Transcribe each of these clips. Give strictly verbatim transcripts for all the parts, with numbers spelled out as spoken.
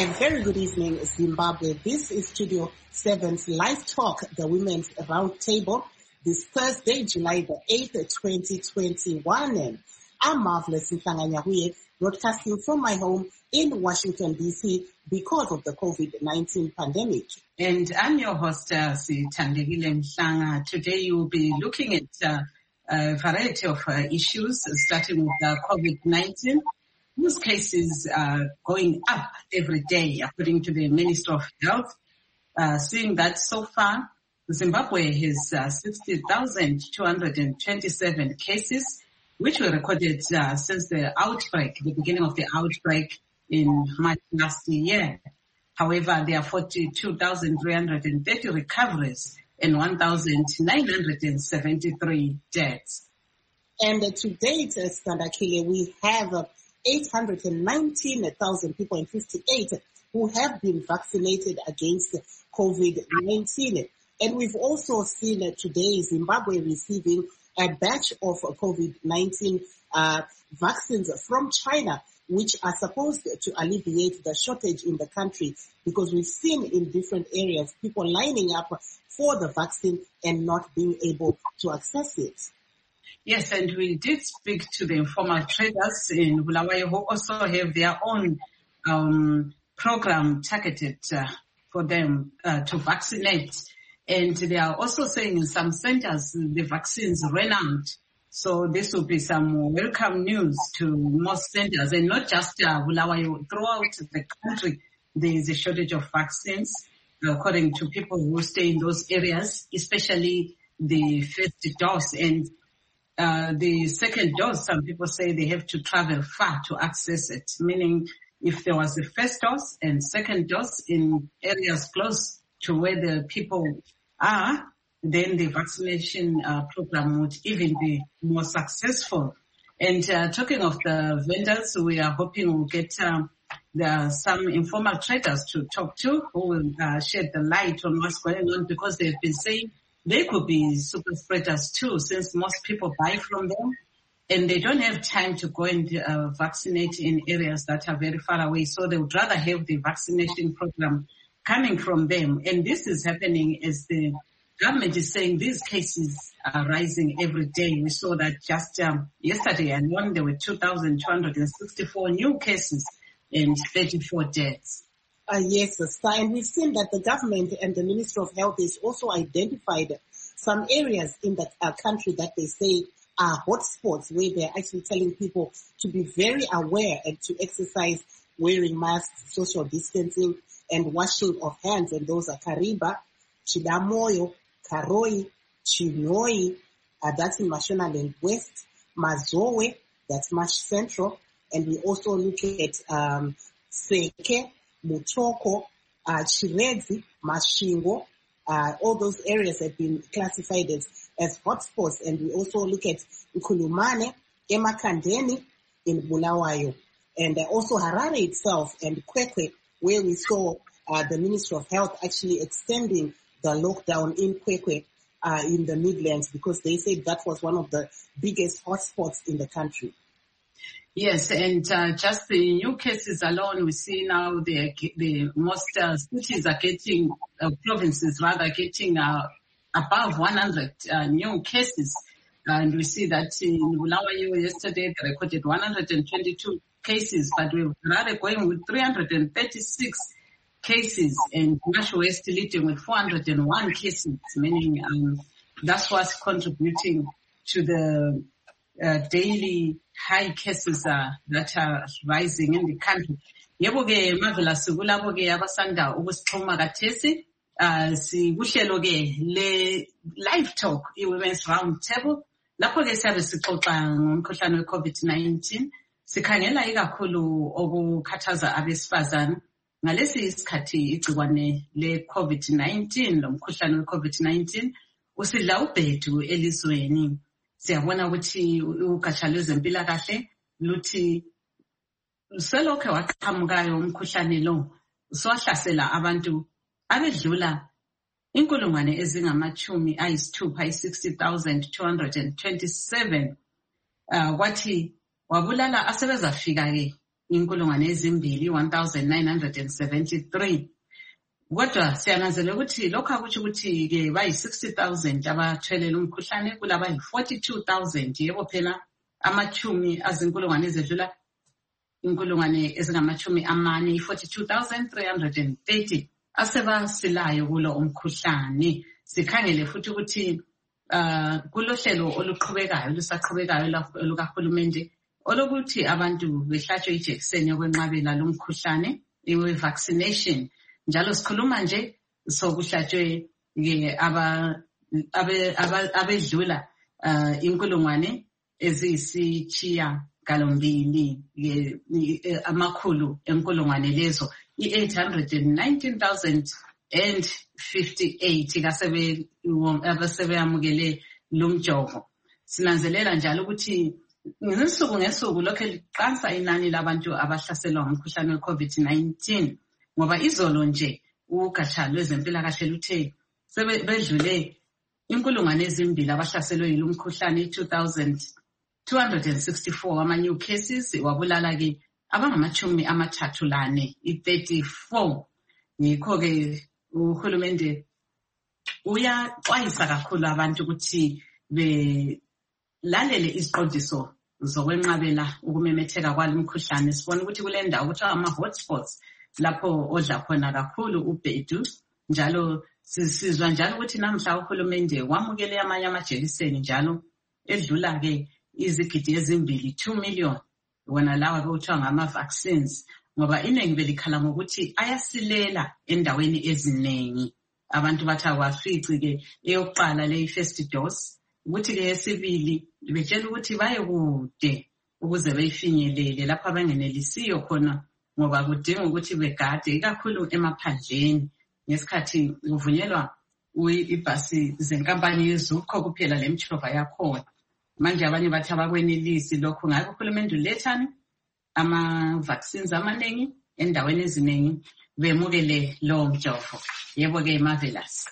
A very good evening, Zimbabwe. This is Studio seven's Live Talk, the Women's Roundtable, this Thursday, July the eighth, twenty twenty-one. I'm Marvelous Mhlanga-Nyahuye, broadcasting from my home in Washington, D C because of the COVID nineteen pandemic. And I'm your host, uh, Sithandegile Mhlanga. Today you will be looking at uh, a variety of uh, issues, uh, starting with uh, COVID nineteen. These cases are going up every day, according to the Minister of Health, uh, seeing that so far Zimbabwe has uh, sixty thousand two hundred twenty-seven cases, which were recorded uh, since the outbreak, the beginning of the outbreak in March last year. However, there are forty-two thousand three hundred thirty recoveries and one thousand nine hundred seventy-three deaths. And uh, to date, uh, Standakile, we have uh, eight hundred nineteen thousand people and fifty-eight who have been vaccinated against COVID nineteen. And we've also seen uh, today Zimbabwe receiving a batch of uh, COVID nineteen uh, vaccines from China, which are supposed to alleviate the shortage in the country, because we've seen in different areas people lining up for the vaccine and not being able to access it. Yes, and we did speak to the informal traders in Bulawayo who also have their own um, program targeted uh, for them uh, to vaccinate. And they are also saying in some centers the vaccines ran out. So this will be some welcome news to most centers, and not just uh, Bulawayo. Throughout the country, there is a shortage of vaccines, according to people who stay in those areas, especially the first dose. And Uh, the second dose, some people say they have to travel far to access it, meaning if there was the first dose and second dose in areas close to where the people are, then the vaccination uh, program would even be more successful. And uh, talking of the vendors, we are hoping we'll get um, the, some informal traders to talk to who will uh, shed the light on what's going on, because they've been saying they could be super spreaders too, since most people buy from them and they don't have time to go and uh, vaccinate in areas that are very far away. So they would rather have the vaccination program coming from them. And this is happening as the government is saying these cases are rising every day. We saw that just um, yesterday alone there were two thousand two hundred sixty-four new cases and thirty-four deaths. Uh, yes, sir. And we've seen that the government and the Ministry of Health has also identified some areas in the uh, country that they say are hotspots, where they're actually telling people to be very aware and to exercise wearing masks, social distancing, and washing of hands. And those are Kariba, Chidamoyo, Karoi, Chinoi, uh, that's in Mashonaland West, Mazowe, that's Mash Central, and we also look at um, Seke, Mutoko, uh, Chirezi, Mashingo, uh, all those areas have been classified as, as hotspots. And we also look at Nkulumane, Emakandeni in Bulawayo, and uh, also Harare itself and Kwekwe, where we saw uh, the Ministry of Health actually extending the lockdown in Kwekwe uh, in the Midlands, because they said that was one of the biggest hotspots in the country. Yes, and uh, just the new cases alone, we see now the the most uh, cities are getting, uh, provinces rather, getting uh, above one hundred uh, new cases. And we see that in Bulawayo yesterday they recorded one hundred twenty-two cases, but we're rather going with three hundred thirty-six cases, and Marsh West leading with four hundred one cases, meaning um, that's what's contributing to the uh, daily high cases uh, that are rising in the country. Yebo ke mavela sikulabo ke abasanda ukusixhuma kathesi uh sibuhlelo ke le live talk i-Women's Roundtable, lapho ke siyabe sixoxa ngomkhuhlane we-COVID nineteen. Sikhangela ikakhulu okukhathaza abesifazane ngalesi isikhathi igcikwane le-COVID nineteen, lo mkhuhlane we-COVID nineteen usidla ubhedu elizweni. Siyabona ukuthi ugatsha lwezempilakahle luthi selokhe waqhamukayo umkhuhlane lo uswahlasela abantu abedlula inkulungwane ezingamachumi ayisithupha i-sixty thousand two hundred twenty-seven. Uh, kwathi wabulala asebezafika ke inkulungwane ezimbili one thousand nine hundred seventy-three. Kodwa siyananzelela ukuthi lokho akutsho ukuthi ke bayi sixty thousand abathwele umkhuhlane kulaba yi forty-two thousand. Yebo phela amachumi azinkulungwane ezedlula inkulungwane ezingamachumi amane forty-two thousand three hundred thirty asebasilayo kulo umkhuhlane. Sikhangele futhi ukuthi uh kulohlelo oluqhubekayo lusaqhubekayo lokahulumende olokuthi abantu behlatshwe ijekiseni yokwenqabela lo mkhuhlane iwe vaccination. Njalo sikhuluma nje sokuhlatshwe ke aba abedlula uh inkulungwane eziyisitshiya galombili amakhulu enkulungwane lezo i-eight hundred nineteen thousand fifty-eight kasebe abasebeyamukele lumjovo. Sinanzelela njalo ukuthi ngesuku ngesuku lokho liqansa inani labantu abahlaselwa ngumkhuhlane we-COVID nineteen, ngoba izolo nje ugatsha lwezempilakahle luthe sebedlule inkulungwane ezimbili abahlaselwe yilumkhuhlane two thousand two hundred sixty-four ama new cases, wabulala ke abangamachumi amathathu lane i-thirty-four. Ngikho ke uhulumende uyaxwayisa kakhulu abantu ukuthi belalele iziqondiso zokwenqabela ukumemetheka kwalumkhuhlane. Sibona ukuthi kule ndawo kuthiwa ama-hotspots lapho odla khona kakhulu ubhedu. Njalo sisizwa njalo ukuthi namhla uhulumende wamukele amanye amajekiseni njalo edlula ke izigidi ezimbili two million wona lawa kuthiwa ngama-vaccines, ngoba iningi belikhala ngokuthi ayasilela endaweni eziningi. Abantu bathi akwafici ke eyokuqala le first dose, ukuthi ke yesibili betshela ukuthi baye kude ukuze beyifinyelele lapho abangenelisiyo khona, ngoba kudinga ukuthi begade ikakhulu emaphandleni. Ngesikhathi kuvunyelwa ibhasi zenkampani yeZUCO kuphela le mtshova yakhona. Manje abanye bathi abakwenelisi lokho, ngakho uhulumende ulethani ama-vaccines amaningi endaweni eziningi bemukele lowo mjovo. Yebo ke Marvelous.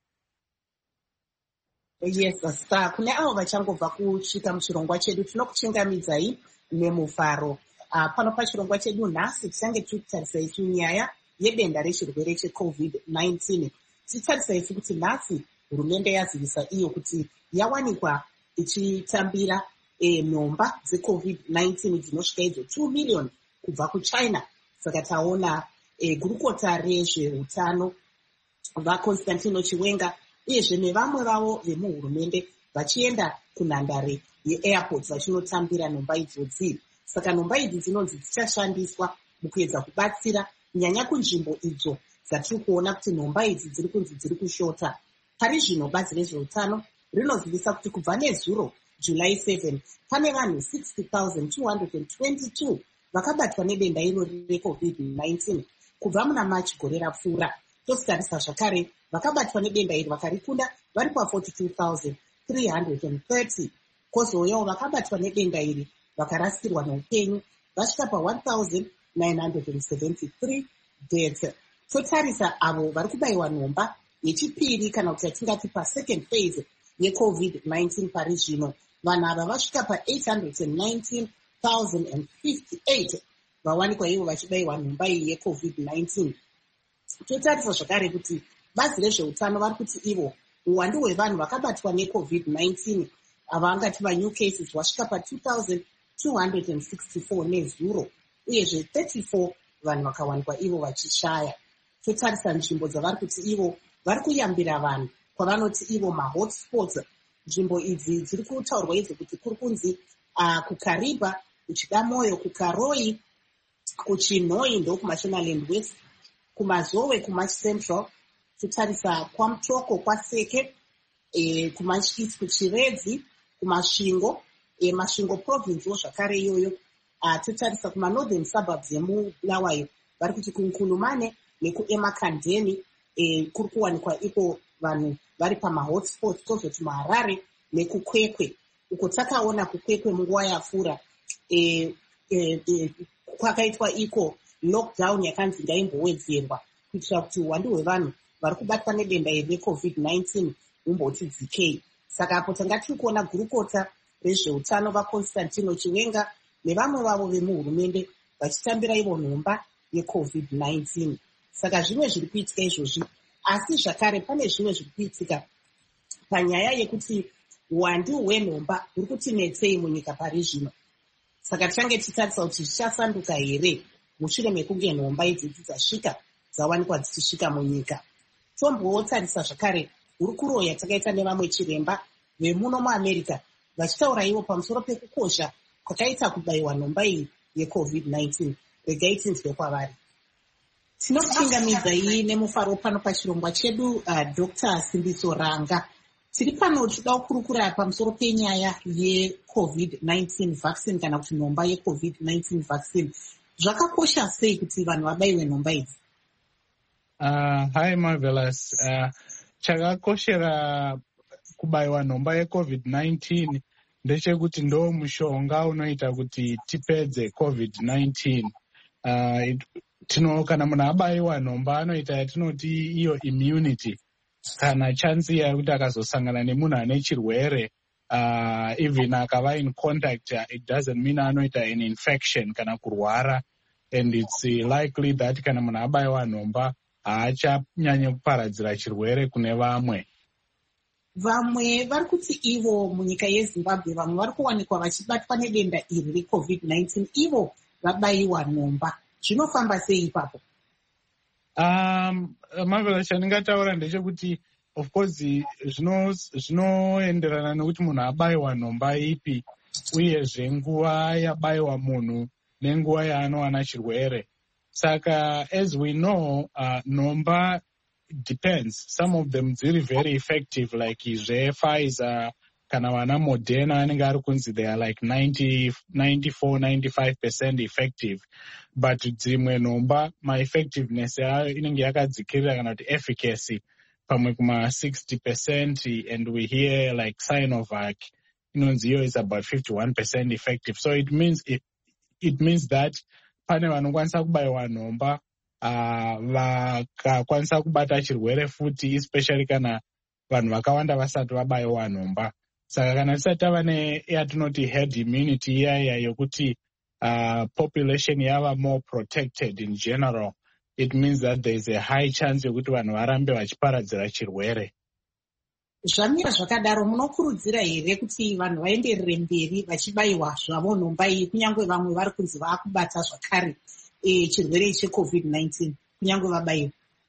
Yes, sir. Kune avo vachangobva kusvika muchirongwa chedu tinokuchingamidzai nemufaro. Uh, pano pachirongwa chedu nhasi tichange tichitarisaisu nyaya yedenda rechirwere cheCovid nineteen. Tichitarisaisu kuti nhasi hurumende yazivisa iyo kuti yawanikwa ichitambira eh, nhomba dzeCovid nineteen dzinosvika idzo two million kubva kuChina. Saka taona eh, gurukota rezveutano vaConstantino Chiwenga uyezve nevamwe vavo vemuhurumende vachienda kunhandare yeairport vachinotambira nhomba idzodzi. Saka nhomba idzi dzinonzi dzichashandiswa mukuedza kubatsira nyanya kunzvimbo idzo dzatiri kuona kuti nhomba idzi dziri kunzi dziri kushota. Pari zvino bazi rezveutano rinozivisa kuti kubva nezuro July seventh pane vanhu sixty thousand two hundred twenty-two vakabatwa nedenda irori reCovid nineteen kubva muna March gore rapfuura. Tositarisa zvakare vakabatwa nedenda iri vakarikunda vari pa forty-two thousand three hundred thirty. Kozouyawo vakabatwa nedenda iri vakarasikirwa neupenyu vasvika pa one thousand nine hundred seventy-three deaths. Totarisa avo vari kubayiwa nhomba yechipiri kana kuti yatingati pa second phase yeCovid nineteen pari zvino, vanhu ava vasvika pa eight hundred nineteen thousand fifty-eight vawanikwa ivo vachibayiwa nhomba iyi yeCovid nineteen. Totarisa zvakare kuti bazi rezveutano vari kuti ivo uwandu hwevanhu vakabatwa neCovid nineteen avangati va new cases vasvika pa two thousand two hundred sixty-four nezuro, uyezve thirty-four vanhu vakawanikwa ivo vachishaya. Totarisa nzvimbo dzavari kuti ivo vari kuyambira vanhu kwavanoti ivo mahotspots. Nzvimbo idzi dziri kutaurwa idzi kuti kuri kunzi uh, kuKariba, kuChidamoyo, kuKaroi, kuChinhoi ndo kuMashonaland West, kuMazowe, kuMacentral. Totarisa kwaMutoko, kwaSeke, eh, kuMachikisi, kuChiredzi, kuMasvingo, eh, Masvingo province wo zvakare iyoyo. Uh, totarisa kumanorthern suburbs yeMulawayo vari kuti kuNkulumane nekuEmakandeni eh, kuri kuwanikwa iko vanhu vari pamahotspots. Tozoti muHarare nekuKwekwe uko takaona kuKwekwe munguva yapfuura eh, eh, eh, kwakaitwa iko lockdown yakanzi ngaimbowedzerwa kuitira kuti uwandu hwevanhu vari kubatwa nedenda iri reCovid nineteen humboti dzikei. Saka apo tanga tiri kuona gurukota rezveutano vaConstantino Chiwenga nevamwe vavo vemuhurumende vachitambira ivo nhomba yecovid nineteen. Saka zvimwe zviri kuitika izvozvi, asi zvakare pane zvimwe zviri kuitika panyaya yekuti uwandu hwenhomba huri kutinetsei munyika pari zvino. Saka tichange tichitarisa kuti zvichasanduka here mushure mekunge nhomba idzidzi dzasvika dzawanikwa dzichisvika munyika. Tombotarisa zvakare hurukuro yatakaita nevamwe chiremba vemuno muamerica vachitaura ivo pamusoro pekukosha kwakaita kubayiwa nhomba iyi yecovid nineteen. Regai tinzwe kwavari. Tinopingamidza nemufaro pano pachirongwa chedu uh, Doctor Simbiso Ranga. Tiri pano tichida kukurukura pamusoro penyaya yecovid nineteen vaccine kana kuti nhomba yecovid nineteen vaccine. Zvakakosha sei kuti vanhu vabayiwe nhomba idzi? Uh, hi Marvelous. Uh, chakakoshera kubayiwa nhomba yecovid nineteen ndechekuti ndo mushonga unoita kuti tipedze covid nineteen. Uh, it, tino kana munhu abayiwa nhomba anoita yatinoti iyo immunity, kana chansi yekuti akazosangana nemunhu ane chirwere uh, even akava in contact, uh, it doesn't mean anoita an infection kana kurwara, and it's uh, likely that kana munhu abayiwa nhomba haachanyanye kuparadzira chirwere kune vamwe. Vamwe vari kuti ivo munyika yeZimbabwe vamwe vari kuwanikwa vachibatwa nedenda iri recovid nineteen, ivo vabayiwa nhomba. Zvinofamba sei ipapo? Um, Marvelous, chandingataura ndechekuti of course zvinoenderana nekuti munhu abayiwa nhomba ipi, uyezve nguva yabayiwa munhu nenguva yaanowana chirwere. Saka as we know, uh, nhomba depends. Some of them very very effective, like izve Pfizer kana vana Moderna anenge ari kunzi they are like ninety, ninety-four, ninety-five percent effective, but dzimwe nhomba ma effectiveness yayo inenge yakadzikirira kana kuti efficacy pamwe kuma sixty percent, and we hear like Sinovac inonzi iyo is about fifty-one percent effective. So it means it, it means that pane vanokwanisa kubayiwa nhomba uh, vakakwanisa kubata chirwere futi, especially kana vanhu vakawanda vasati vabayiwa nhomba. Saka kana tisati tava neyatinoti herd immunity iyaya yokuti uh, population yava more protected in general, it means that there is a high chance yokuti vanhu varambe vachiparadzira chirwere. Zvamira zvakadaro, munokurudzira here kuti vanhu vaenderere mberi vachibayiwa zvavo nhomba iyi, kunyange vamwe vari kunzi vaakubata zvakare e, chirwere checovid nineteen kunyange vabayiwa?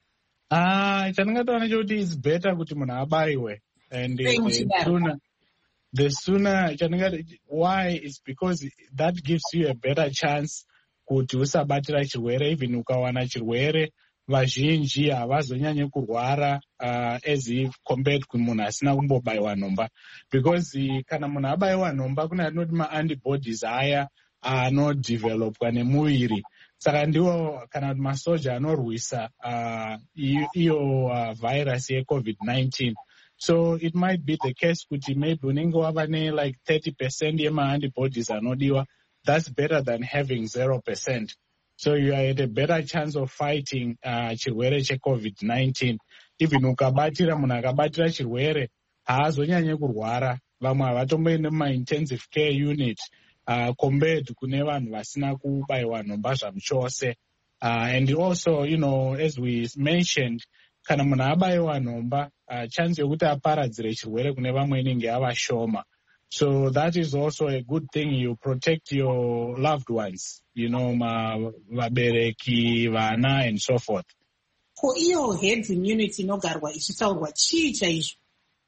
Ah, chandingataura chekuti it's better kuti munhu abayiwe, and the sooner the sooner chandingati, why is because that gives you a better chance kuti usabatira chirwere. Even ukawana chirwere vazhinji havazonyanye kurwara uh, as if compared kumunhu asina kumbobayiwa nhomba, because uh, kana munhu abayiwa nhomba kune atinoti ma-antibodies aya anodevelopwa nemuviri. Saka ndiwo kana kuti masoja anorwisa uh, iyo uh, virus yecovid nineteen. So it might be the case kuti maybe unenge wava ne like thirty percent yema-antibodies anodiwa. That's better than having zero percent. So you are at a better chance of fighting uh, chirwere checovid nineteen. Even ukabatira munhu akabatira chirwere haazonyanye kurwara. Vamwe havatomboende muma-intensive care unit uh, compared kune vanhu vasina kubayiwa nhomba zvamuchose. Uh, and also, you know, as we mentioned, kana munhu abayiwa nhomba, uh, chance yokuti aparadzire chirwere kune vamwe inenge yava shoma. So that is also a good thing. You protect your loved ones, you know, ma vabereki, vana, and so forth. Ko iyo herd immunity inogarwa ichitaurwa chii chaizvo?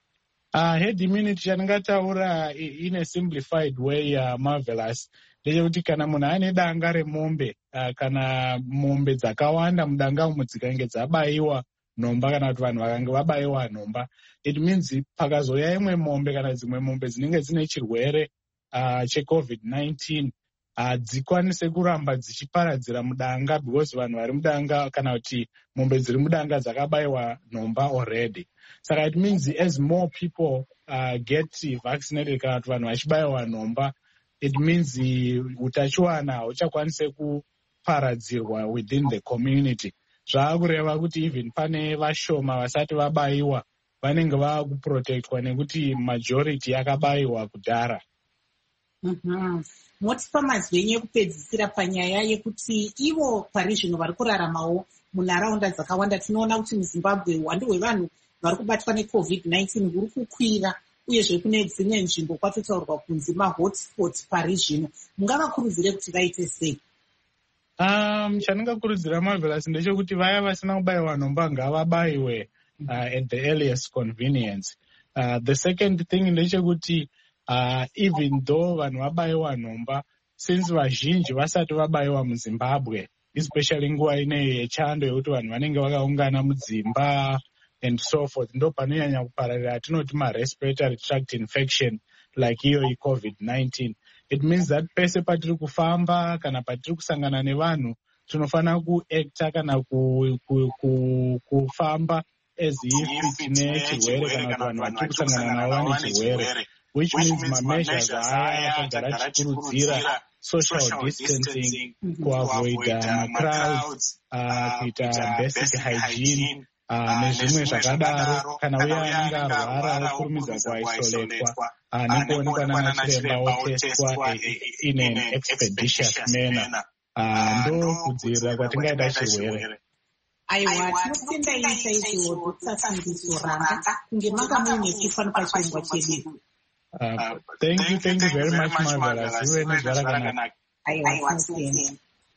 Uh, herd immunity chandingataura in a simplified way, uh, Marvelous, ndechekuti kana munhu ane danga remombe, uh, kana mombe dzakawanda mudanga umo dzikange dzabayiwa nhomba kana kuti vanhu vakange vabayiwa nhomba, it means pakazouya imwe mombe kana dzimwe mombe dzinenge dzine chirwere uh, checovid nineteen hadzikwanise uh, kuramba dzichiparadzira mudanga, because vanhu vari mudanga kana kuti mombe dziri mudanga dzakabayiwa nhomba already. Saka it means as more people uh, get vaccinated kana kuti vanhu vachibayiwa nhomba, it means utachiwana hauchakwanise kuparadzirwa within the community. Zvaakureva kuti even pane vashoma vasati vabayiwa vanenge vaakuprotectwa nekuti majority yakabayiwa kudhara. Mm-hmm. motipa mazvenyu ekupedzisira panyaya yekuti ivo pari zvino vari kuraramawo munharaunda dzakawanda. Tinoona kuti muZimbabwe uwandu hwevanhu vari kubatwa necovid nineteen huri kukwira, uyezve kune dzimwe nzvimbo kwatotaurwa kunzi mahotspot pari zvino. Mungavakurudzire kuti vaite sei? Um, chandingakurudzira Marvelous ndechekuti vaya vasina kubayiwa nhomba ngavabayiwe uh, at the earliest convenience. Uh, the second thing ndechekuti uh, even though vanhu vabayiwa nhomba, since vazhinji vasati vabayiwa muZimbabwe, especially nguva ineyi yechando yekuti vanhu vanenge vakaungana mudzimba and so forth, ndo panonyanya kupararira atinoti ma-respiratory tract infection like iyo i-covid nineteen. It means that pese patiri kufamba kana patiri kusangana nevanhu tinofanira kuacta kana ku, ku, ku, kufamba as if tine chirwere kana kuti vanhu vatiri kusangana navo vane chirwere, which means ma-measures aya akagara achikurudzira social distancing, kuavoid uh, crowds, uh, kuita basic hygiene, Uh, nezvimwe zvakadaro. Kana uya anenge arwara okurumidza kuaisoletwa nekuonekwa nanachiremba otestwa in an expeditious manner. Ndo kudzivirira kwatingaita chirwere. Aiwa, tinotenda chaizvo Doctor Simbiso Ranga kunge manga muine kufana pachirongwa chedu. Thank you, thank you very much, Marvelous. Iwe nezvarakanaka. Aiwa, tinotenda.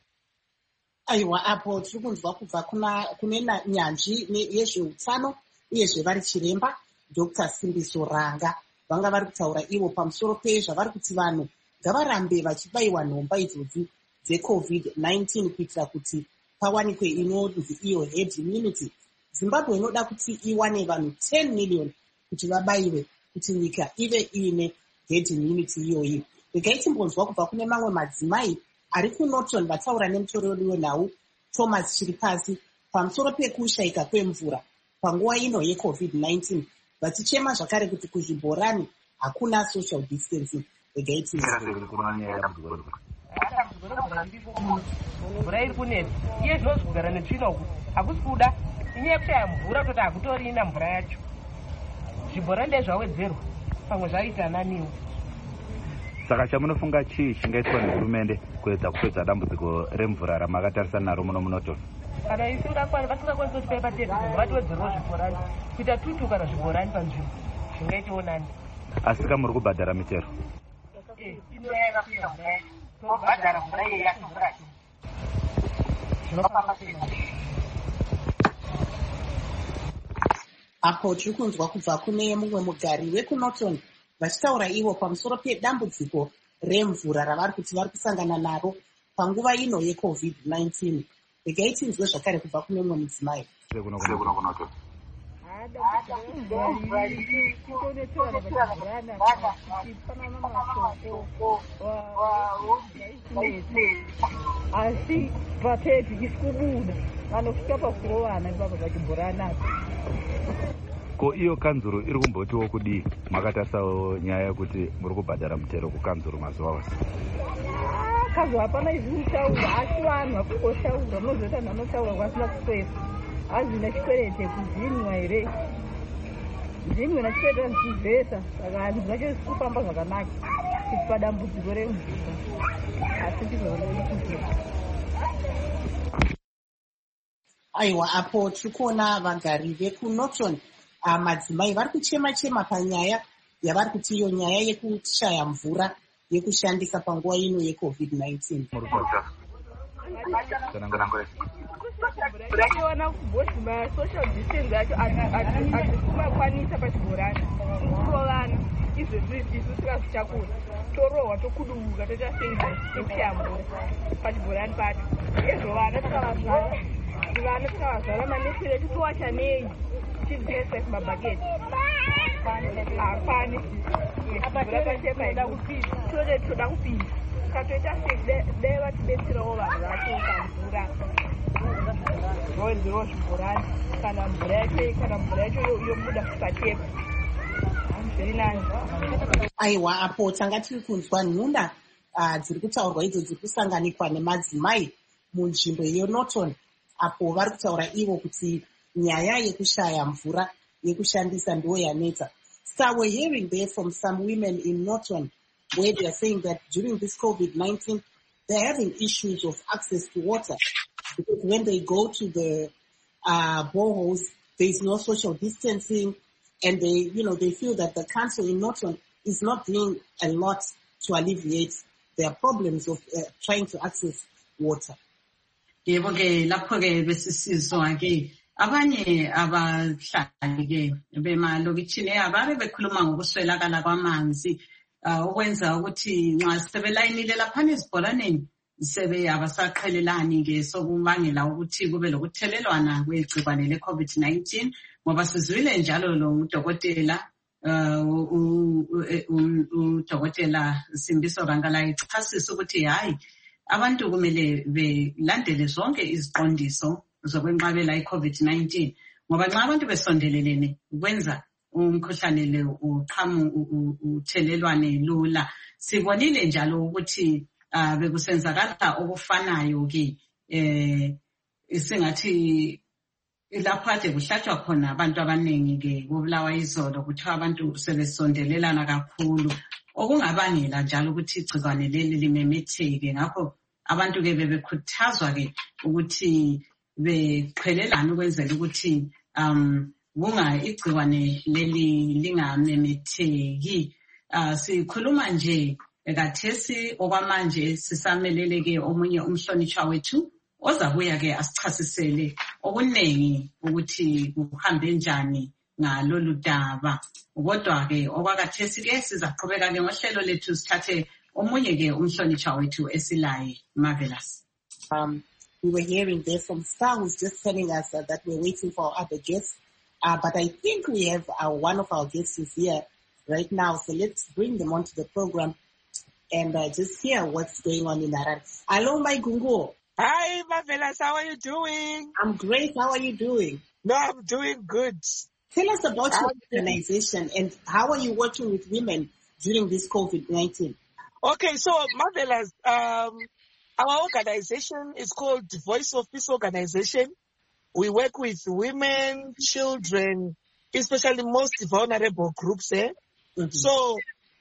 Aiwa, apo tiri kunzwa kubva kune nyanzvi yezveutano uyezve vari chiremba Doctor Simbiso Ranga. Vanga vari kutaura ivo pamusoro pezvavari kuti vanhu ngavarambe vachibayiwa nhomba idzodzi dzecovid nineteen kuitira kuti pawanikwe inonzi iyo herd immunity. Zimbabwe inoda kuti iwane vanhu ten million kuti vabayiwe kuti nyika ive iine herd immunity iyoyi. Regai timbonzwa kubva kune mamwe madzimai ari kuNorton vataura nemutorori wenhau Thomas Chiripasi pamusoro pekushayika kwemvura panguva ino yecovid nineteen, vachichema zvakare kuti kuzvibhorani hakuna social distancing. Regai mvura iri kunetsa iye zvinozi kugara netsvina uku hakusi kuda, inyaya yekushaya mvura kuti hakutorina mvura yacho. Zvibhorani ndezvawedzerwa pamwe zvaita naniwo. Saka chamunofunga chii chingaitwa nehurumende kuedza kupedza dambudziko remvura ramakatarisana naro muno muNorton? Kana isingakwanisi vasingakwanisi kutipa patete vatiwedzerawo zvibhorani kuita tutu kana zvibhorani panzvimbo zvingaitawo nani. Asi ka muri kubhadhara mitero? Eh, inoyaka kuya tobhadhara mvura iyi yatimvura zvinofamba sei? Apo tiri kunzwa kubva kune mumwe mugari wekuNorton vachitaura ivo pamusoro pedambudziko remvura ravari kuti vari kusangana naro panguva ino yecovid nineteen. Regai tinzwe zvakare kubva kune mumwe mudzimai. Asi vatete isi kubuda vanosvika pakurovana ipapa pachibhorani. Ko iyo kanzuro iri kumbotiwo kudii? Makatarisawo nyaya yekuti muri kubhadhara mutero kukanzuro mazuva ose. Kanzuro hapana izinotaura, asi vanhu vakungoshaura, unozoita vanhu vanotaura kwasina kuswera. Hazvina chikwerete kuzinwa here. Zinwe nachikwerete vanzivhesa, saka vanhu vacho zisi kufamba zvakanaka kuti padambudziko remvura. Asi ndizvo vanokuzira. Aiwa, apo tiri kuona vagari vekuNorton madzimai vari kuchema-chema panyaya yavari kuti iyo nyaya yekushaya mvura yekushandisa panguva ino yecovid nineteen. Brachiona kubosi ma-social distance acho atimakwanisa pachibhorani kurovana izvezvi isu tikazvitakura torohwa tokudubuka toita seiza yekushaya mvura pachibhorani pacho. Izvo vana tikavazvara vana tikavazvara manesire titowacha nei tichidresa kumabhaketi hapani mvura pachema ida kupisa tode toda kupisa katoita sei vatidetserawo vanhu vacho pamvura roenzerawo zvibhorani kana mvura yacho kana mvura yacho yobuda kupatepa zviri nani. Aiwa, apo tanga tiri kunzwa nhunda dziri kutaurwa idzo dziri kusanganikwa nemadzimai munzvimbo yeNorton apo vari kutaura ivo kuti nyaya yekushaya mvura yekushandisa ndiyo yanetsa. So we're hearing there from some women in Norton where they are saying that during this COVID nineteen, they're having issues of access to water. Because when they go to the uh, boreholes, there's no social distancing, and they, you know, they feel that the council in Norton is not doing a lot to alleviate their problems of uh, trying to access water. Yebo ke lapho ke besisizwa ke abanye abahlali ke bemalokitshini ababe bekhuluma ngokuswelakala kwamanzi okwenza ukuthi nxa sebelayinile laphana ezibholaneni sebe abasaqhelelani ke sokubangela ukuthi kube lokuthelelwana kwegcikwane le COVID nineteen ngoba sizwile njalo lo udokotela udokotela Simbiso Rangala ichasisa ukuthi hayi abantu kumele belandele zonke iziqondiso zokwenqabela iCovid nineteen ngoba nxa abantu besondelelene kwenza umkhuhlane le uqhamu uthelelwane lula. Sibonile njalo ukuthi bekusenzakala okufanayo ke eh isingathi lapho ade kuhlatshwa khona abantu abaningi ke kubulawa izolo kuthiwa abantu sebesondelelana kakhulu okungabangela njalo ukuthi igcikwane leli limemetheke. Ngakho abantu ke bebekhuthazwa ke ukuthi beqhelelana ukwenzela ukuthi um kunga igcikwane leli lingamemetheki. Sikhuluma nje kathesi okwamanje sisamelele ke omunye umhlonishwa wethu ozabuya ke asichasisele okunengi ukuthi kuhambe njani ngalolu daba. Kodwa ke okwakathesi ke sizaqhubeka ke ngohlelo lethu sithathe omunye ke umhlonishwa wethu esilaye Marvelous. Um, we were hearing there from Star who's just telling us uh, that we're waiting for our other guests. Uh, but I think we have uh, one of our guests is here right now. So let's bring them onto the program and uh, just hear what's going on in Harare. Hello, my Gungo. Hi, Marvelous. How are you doing? I'm great. How are you doing? No, I'm doing good. Tell us about your organization and how are you working with women during this COVID nineteen? Okay, so Marvelous, um, our organization is called Voice of Peace Organization. We work with women, children, especially most vulnerable groups. Eh? Mm-hmm. So,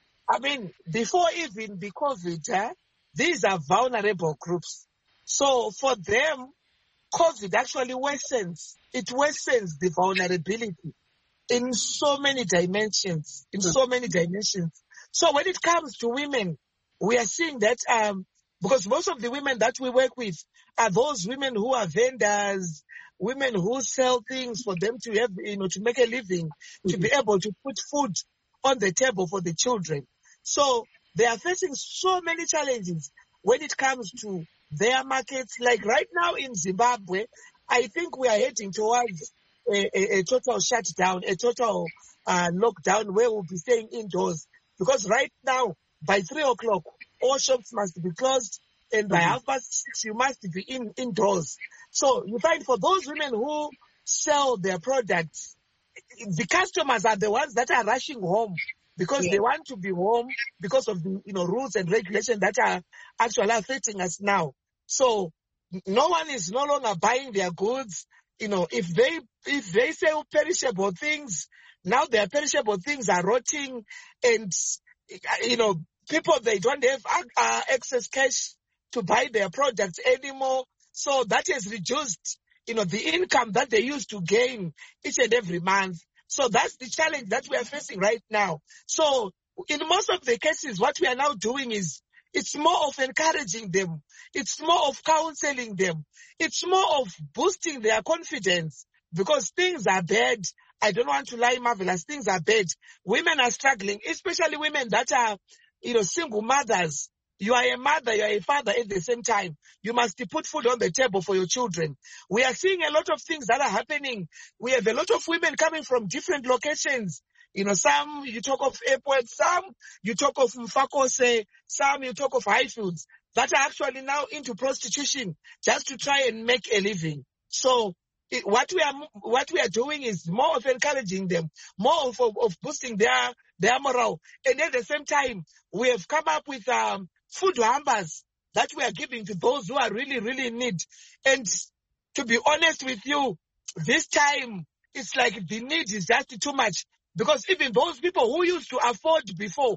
I mean, before even the COVID, eh, these are vulnerable groups. So for them, COVID actually worsens. It worsens the vulnerability in so many dimensions, in mm-hmm. so many dimensions. So when it comes to women, we are seeing that um, because most of the women that we work with are those women who are vendors, women who sell things for them to have, you know, to make a living, mm-hmm. to be able to put food on the table for the children. So they are facing so many challenges when it comes to their markets. Like right now in Zimbabwe, I think we are heading towards a, a, a total shutdown, a total uh, lockdown where we'll be staying indoors. Because right now, by three o'clock, all shops must be closed, and by mm-hmm. half past six, you must be in indoors. So you find for those women who sell their products, the customers are the ones that are rushing home because yeah. they want to be home because of the you know rules and regulations that are actually affecting us now. So no one is no longer buying their goods. You know, if they if they sell perishable things, now their perishable things are rotting, and you know people they don't have uh, excess cash to buy their products anymore. So that has reduced, you know, the income that they used to gain each and every month. So that's the challenge that we are facing right now. So in most of the cases, what we are now doing is it's more of encouraging them. It's more of counseling them. It's more of boosting their confidence because things are bad. I don't want to lie, Marvelous. Things are bad. Women are struggling, especially women that are, you know, single mothers. You are a mother, you are a father at the same time. You must put food on the table for your children. We are seeing a lot of things that are happening. We have a lot of women coming from different locations. You know, some you talk of airports, some you talk of Mfakose, some you talk of Highfields that are actually now into prostitution just to try and make a living. So it, what we are what we are doing is more of encouraging them, more of, of, of boosting their their morale, and at the same time we have come up with um. food hampers that we are giving to those who are really, really in need. And to be honest with you, this time it's like the need is just too much because even those people who used to afford before,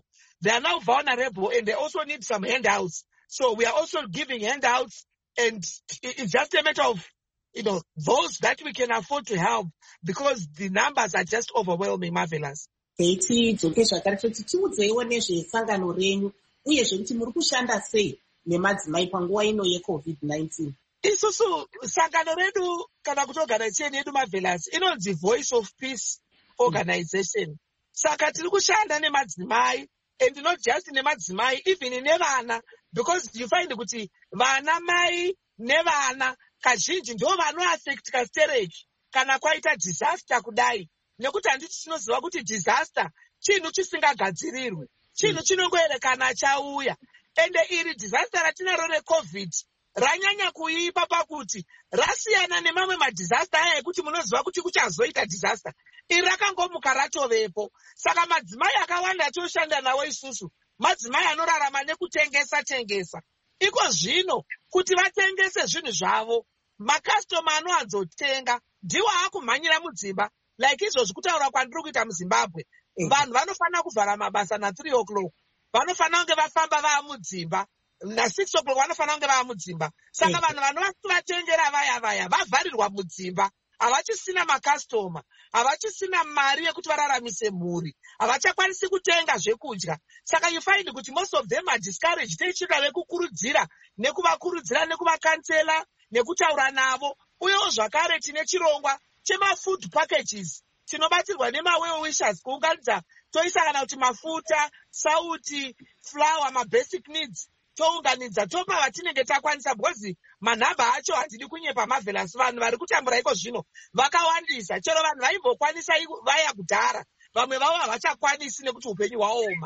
They are now vulnerable and they also need some handouts. So we are also giving handouts, and it's just a matter of, you know, those that we can afford to help, because the numbers are just overwhelming. Marvelous. Teitidzoke zvakare kuti tiudzeiwo nezvesangano renyu uyezve kuti muri kushanda sei nemadzimai panguva ino yecovid nineteen. Isusu sangano redu kana kuti organization yedu Marvelous inonzi Voice of Peace Organization. Saka tiri kushanda nemadzimai, and not just nemadzimai, even nevana, because you find kuti vana mai nevana kazhinji ndo vanoaffectka sitereki kana kwaita disaster kudai, nekuti handiti tinoziva kuti disaster chinhu chisingagadzirirwe, chinhu chinongoerekana chauya. Ende iri disaster ratinaro recovid ranyanya kuipa pakuti rasiyana nemamwe madisaster aya ekuti munoziva kuti kuchazoita disaster. Iri rakangomuka ratovepo. Saka madzimai akawanda atoshanda nawo isusu madzimai anorarama nekutengesa tengesa. Iko zvino kuti vatengese zvinhu zvavo, makastoma anowanzotenga ndiwo akumhanyira mudzimba. Like izvozvi kutaura kwandiri kuita muZimbabwe, vanhu vanofanira kuvhara mabasa na three o'clock, vanofanira kunge vafamba vaa mudzimba na six o'clock, vanofanira kunge vaa mudzimba. Saka vanhu vanovatengera vaya vaya vavharirwa mudzimba, havachisina makastoma, havachisina mari yekuti vararamise mhuri, havachakwanisi kutenga zvekudya. Saka you find kuti most of them are discouraged. Tichida vekukurudzira nekuvakurudzira nekuvakansela nekutaura navo. Uyewo zvakare tine chirongwa chema food packages tinobatirwa nema-well wishers kuunganidza toisa kana kuti mafuta, sauti, flour, mabasic needs tounganidza topa vatinenge takwanisa, because manhamba acho handidi kunyepa Marvelous. Vanhu vari kutambura iko zvino vakawandisa, chero vanhu vaimbokwanisa vaya kudhara, vamwe vavo havachakwanisi nekuti upenyu hwaoma.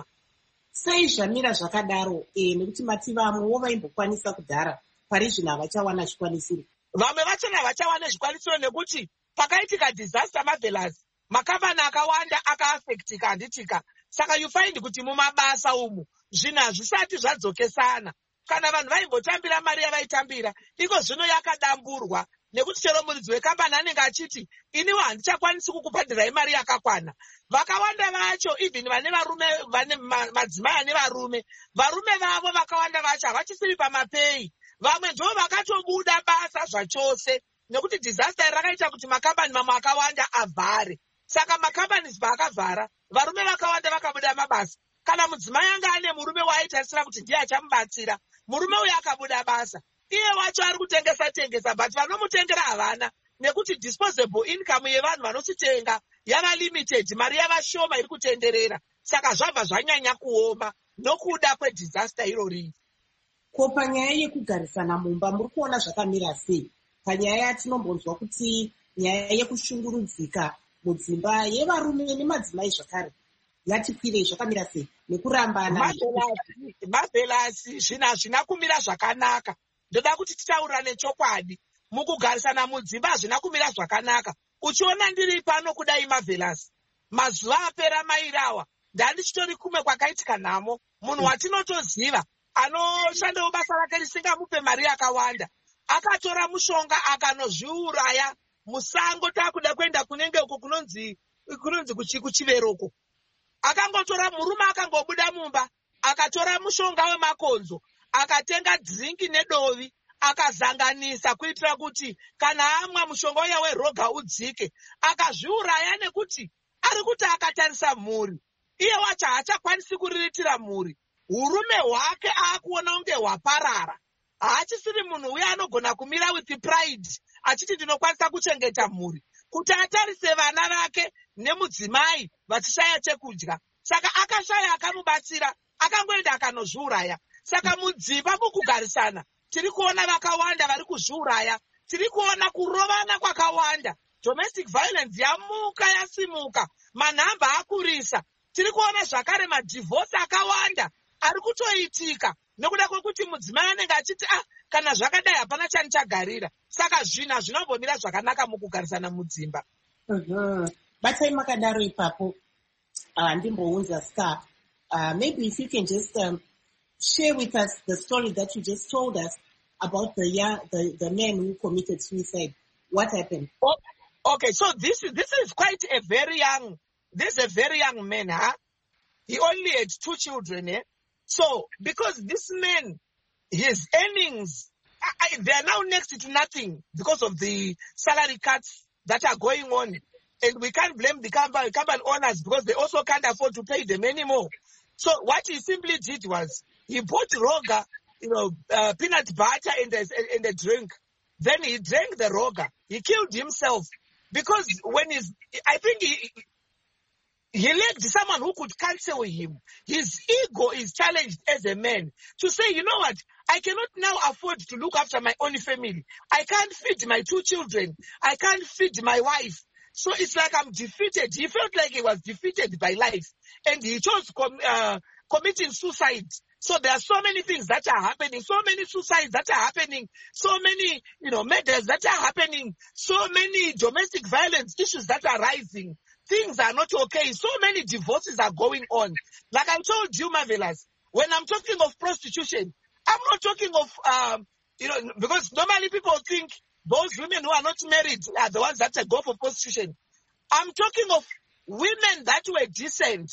Sei zvamira zvakadaro? E, nekuti mativamwewo vaimbokwanisa kudhara pari zvino havachawana zvikwanisiro. Vamwe vachona havachawana zvikwanisiro nekuti pakaitika disaster Marvelous, makambani akawanda akaaffectika handitika. Saka you find kuti mumabasa umu zvinhu hazvisati zvadzokesana. Kana vanhu vaimbotambira mari yavaitambira, iko zvino yakadamburwa, nekuti chero muridzi wekambani anenge achiti iniwo handichakwanisi kukubhadhirai mari yakakwana. Vakawanda vacho, even vane varume, vane madzimai ane varume, varume vavo vakawanda vacho havachisiri pamapeyi. Vamwe ndo vakatobuda basa zvachose, nekuti disaster rakaita kuti makambani mamwe akawanda avhare. Saka makambani paakavhara, varume vakawanda vakabuda mabasa. Kana mudzimai anga ane murume waitarisira kuti ndiye achamubatsira, murume uyu akabuda basa, iye wacho ari kutengesa tengesa, but vanomutengera havana, nekuti disposable income yevanhu vanositenga yava limited, mari yava shoma iri kutenderera. Saka zvabva zvanyanya kuoma nokuda kwedisaster irori. Ko panyaya yekugarisana mumba muri kuona zvakamira sei? Panyaya tinombonzwa kuti nyaya yekushungurudzika mudzimba yevarume nemadzimai zvakare yatikwirei, zvakamira sei nekurambana? Marvelous, zvinhu hazvina kumira zvakanaka. Ndoda kuti titaura nechokwadi, mukugarisana mudzimba hazvina kumira zvakanaka. Uchiona ndiri pano kudai Marvelous, mazuva apera mairawa ndandichitori kumwe kwakaitika nhamo. Munhu watinotoziva anoshandawo basa rake risingamupe mari yakawanda akatora mushonga akanozviuraya musango, takuda kuenda kunenge uko kunonzi kunonzi kuchiveroko. Akangotora murume akangobuda mumba akatora mushonga wemakonzo akatenga dzingi nedovi akazanganisa kuitira kuti kana amwa mushonga uya weroga udzike. Akazviuraya nekuti ari kuti akatarisa mhuri, iye wacho haachakwanisi kuriritira mhuri. Urume hwake aakuona kunge hwaparara. Haachisiri munhu uya anogona kumira with pride achiti ndinokwanisa kuchengeta mhuri, kuti atarise vana vake nemudzimai vachishaya chekudya. Saka akashaya akamubatsira, akangoenda akanozviuraya. Saka mudzimba mukugarisana tiri kuona vakawanda vari kuzviuraya, tiri kuona kurovana kwakawanda. Domestic violence yamuka yasimuka, manhamba akurisa. Tiri kuona zvakare madivorce akawanda ari kutoitika nokuda kwekuti mudzimai anenge achiti ah, kana zvakadai hapana chanichagarira. Saka zvinhu hazvinombomira zvakanaka mukugarisana mudzimba. Mhm. Batai makadaro ipapo, uh, ndimbounza Star, uh, maybe if you can just um, share with us the story that you just told us about the young, the, the man who committed suicide. What happened? Oh, okay, so this is this is quite a very young, this is a very young man, huh? He only had two children, eh? So, because this man, his earnings, I, I, they are now next to nothing because of the salary cuts that are going on. And we can't blame the company, company owners because they also can't afford to pay them anymore. So what he simply did was, he bought Roga, you know, uh, peanut butter and a, and a drink. Then he drank the Roga. He killed himself because when he's, I think he, he lacked someone who could counsel him. His ego is challenged as a man to say, you know what, I cannot now afford to look after my own family. I can't feed my two children. I can't feed my wife. So it's like I'm defeated. He felt like he was defeated by life. And he chose com- uh, committing suicide. So there are so many things that are happening, so many suicides that are happening, so many, you know, murders that are happening, so many domestic violence issues that are rising. Things are not okay. So many divorces are going on. Like I told you, Marvelous, when I'm talking of prostitution, I'm not talking of, um, you know, because normally people think those women who are not married are the ones that go for prostitution. I'm talking of women that were decent.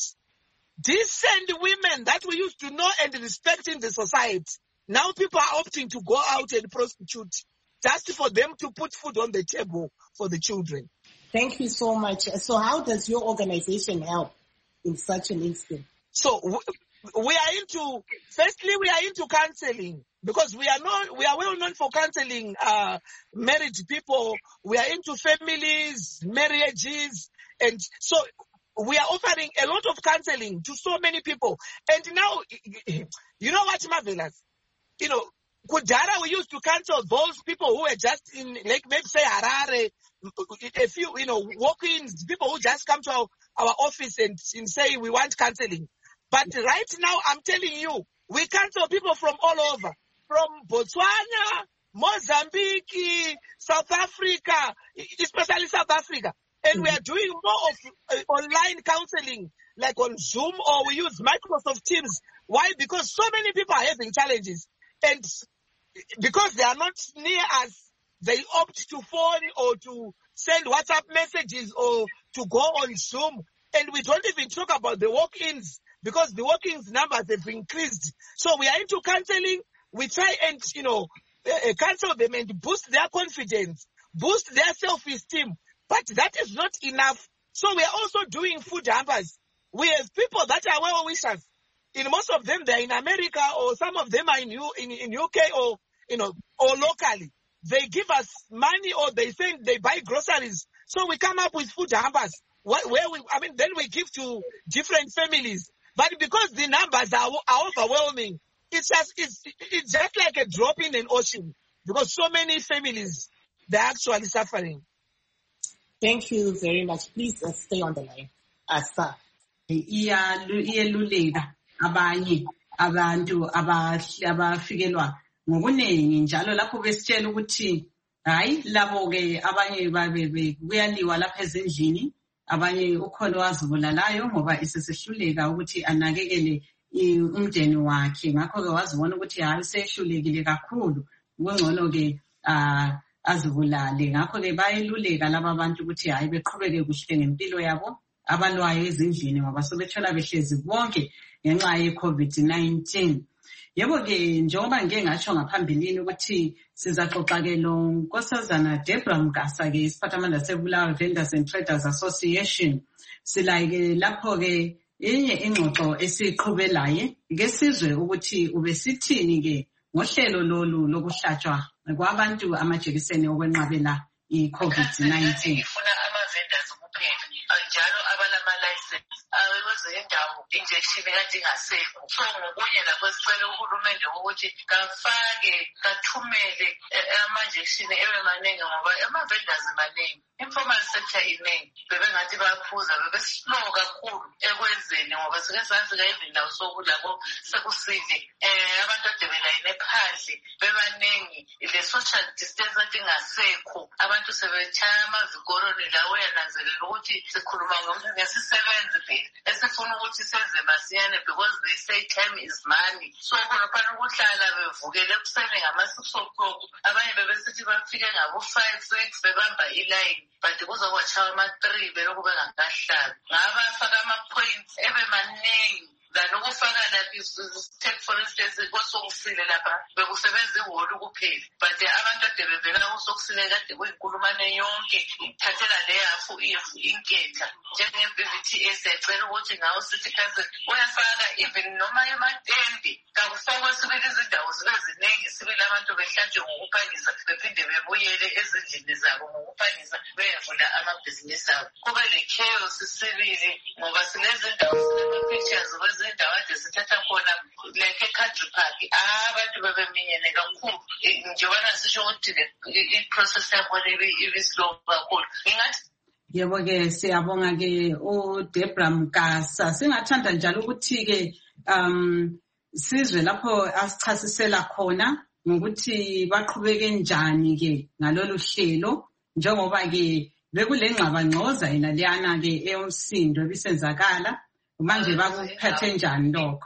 Decent women that we used to know and respect in the society. Now people are opting to go out and prostitute just for them to put food on the table for the children. Thank you so much. So how does your organization help in such an instance? So we are into, firstly, we are into counseling because we are known, we are well known for counseling uh, married people. We are into families, marriages, and so we are offering a lot of counseling to so many people. And now, you know what, Marvelous? You know, Kudara, we used to counsel those people who were just in, like maybe say Harare, a few, you know, walk-ins, people who just come to our, our office and, and say we want counseling. But right now, I'm telling you, we counsel people from all over, from Botswana, Mozambique, South Africa, especially South Africa. And we are doing more of uh, online counseling, like on Zoom, or we use Microsoft Teams. Why? Because so many people are having challenges. And because they are not near us, they opt to phone or to send WhatsApp messages or to go on Zoom. And we don't even talk about the walk-ins because the walk-ins numbers have increased. So we are into counseling. We try and, you know, uh, counsel them and boost their confidence, boost their self-esteem. But that is not enough. So we are also doing food hampers. We have people that are well wishers. In most of them, they're in America, or some of them are in U, in, in U K, or you know, or locally. They give us money, or they send, they buy groceries. So we come up with food hampers, where we, I mean, then we give to different families. But because the numbers are, are overwhelming, it's just it's it's just like a drop in an ocean. Because so many families, they're actually suffering. Thank you very much. Please uh, stay on the line. Uh, sir. Iyaluleka abanye abantu abafikelwa ngokuningi njalo lapho besitshela ukuthi hayi labo ke abanye babe kuyaliwa lapha ezindlini, abanye ukhona wazibulalayo ngoba isesihluleka ukuthi anakekele umndeni wakhe, ngakho ke wazibona ukuthi hayi sehlulekile kakhulu, kungcono ke ah azibulale. Ngakho ke bayeluleka laba abantu ukuthi hayi beqhubeke kuhle ngempilo yabo, abalwayo ezindlini ngoba sobethola behlezi bonke ngenxa ye COVID nineteen. Yebo ke njengoba ngeke ngatsho ngaphambilini ukuthi sizaxoxa ke lo Nkosazana Deborah Mgasa ke isiphathamandla seBulawayo Vendors and Traders Association. Sila ke lapho ke inye ingxoxo esiqhubelaye ke sizwe ukuthi ubesithini ke ngohlelo lolu lokuhlatshwa kwabantu amajekiseni okwenqabela i-COVID nineteen. Ifuna ama-vendors kuphela njalo abalama license abezendawo injection ekade ingasekho. So ngokunye lapho sicela uhulumende ukuthi kafake kathumele ama-injection ebe maningi ngoba ama-vendors maningi, informal sector iningi, bebengathi bayaphuza, bebeslow kakhulu ekwenzeni ngoba sike sazi ka even lawo sokulabo sekusile eh abantu ade belayine phandle bebaningi, le social distance ade ingasekho, abantu sebetshaya amazikoroni lawo yananzelela ukuthi sikhulu ngikhuluma ngesisebenzi phela esifuna ukuthi senze masinyane because they say time is money. So khona phana ukuhlala bevukele ekuseni ngama-six o'clock abanye bebesithi bafike ngabo-five six bebamba iline but kuze kwatshaya ama-three belokhu bengakahlabi ngabafaka ama-points ebe maningi than ukufaka lapha take for instance kosokufile lapha bekusebenza ihholo kuphela but abantu ade bevela kusokusile kade kuyinkulumane yonke thathela leyafu iyefu inketha njenge-B V T A siyacela ukuthi ngawo city council uyafaka even noma ematende kakufakwa sibili izindawo zibe ziningi sibili abantu behlatshwe ngokuphangisa bephinde bebuyele ezindlini zabo ngokuphangisa beyavula amabhizinisi abo kube le-chaos sibili ngoba sinezindawo sinema-pictures kwezindawo ade sithatha khona like e-country park abantu bebeminyene kakhulu njengobana sisho ukuthi i-process yakhona ibi-slow kakhulu ingathi yebo-ke siyabonga-ke uDeborah Mgasa. Singathanda njalo ukuthi-ke um sizwe lapho asichasisela khona ngokuthi baqhubeke njani-ke ngalolu hlelo njengoba-ke bekule ngxabangxoza yena leyana-ke eyomsindo ebisenzakala manje bakuphethe njani lokho?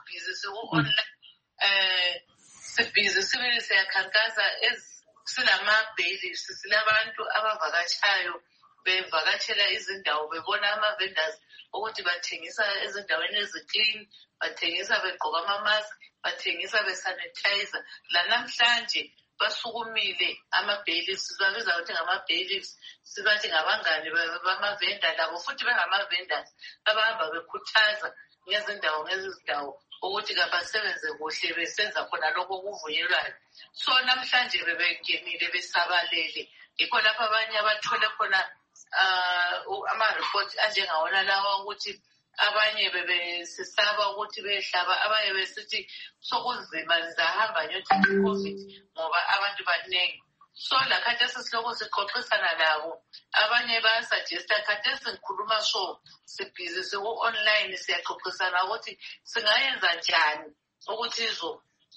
Sibhizi sibili siyakhankasa silama-bailiffs silabantu abavakatshayo bevakatshela izindawo bebona ama-vendors ukuthi bathengisa ezindaweni eziclean bathengisa begqoka ama-mask bathengisa besanitizer lanamhlanje basukumile ama-bailiffs sibabiza ukuthi ngama-bailiffs sibathi ngabangane bama-vendor labo futhi bengama-vendors abahamba bekhuthaza ngezindawo ngezindawo ukuthi kabasebenze kuhle besenza khona lokho okuvunyelwayo. So namhlanje bebengenile besabalele yikho lapho abanye abathole khona ama-report anjengawona lawa ukuthi abanye bebesisaba ukuthi behlaba abanye besithi sokunzima nizahamba nyothatha i-COVID ngoba abantu baningi. So la khathesi siloko sixoxisana labo abanye bayasuggesta khathesi ngikhuluma so sibhizi siku-online siyaxoxisana ukuthi singayenza njani ukuthi izo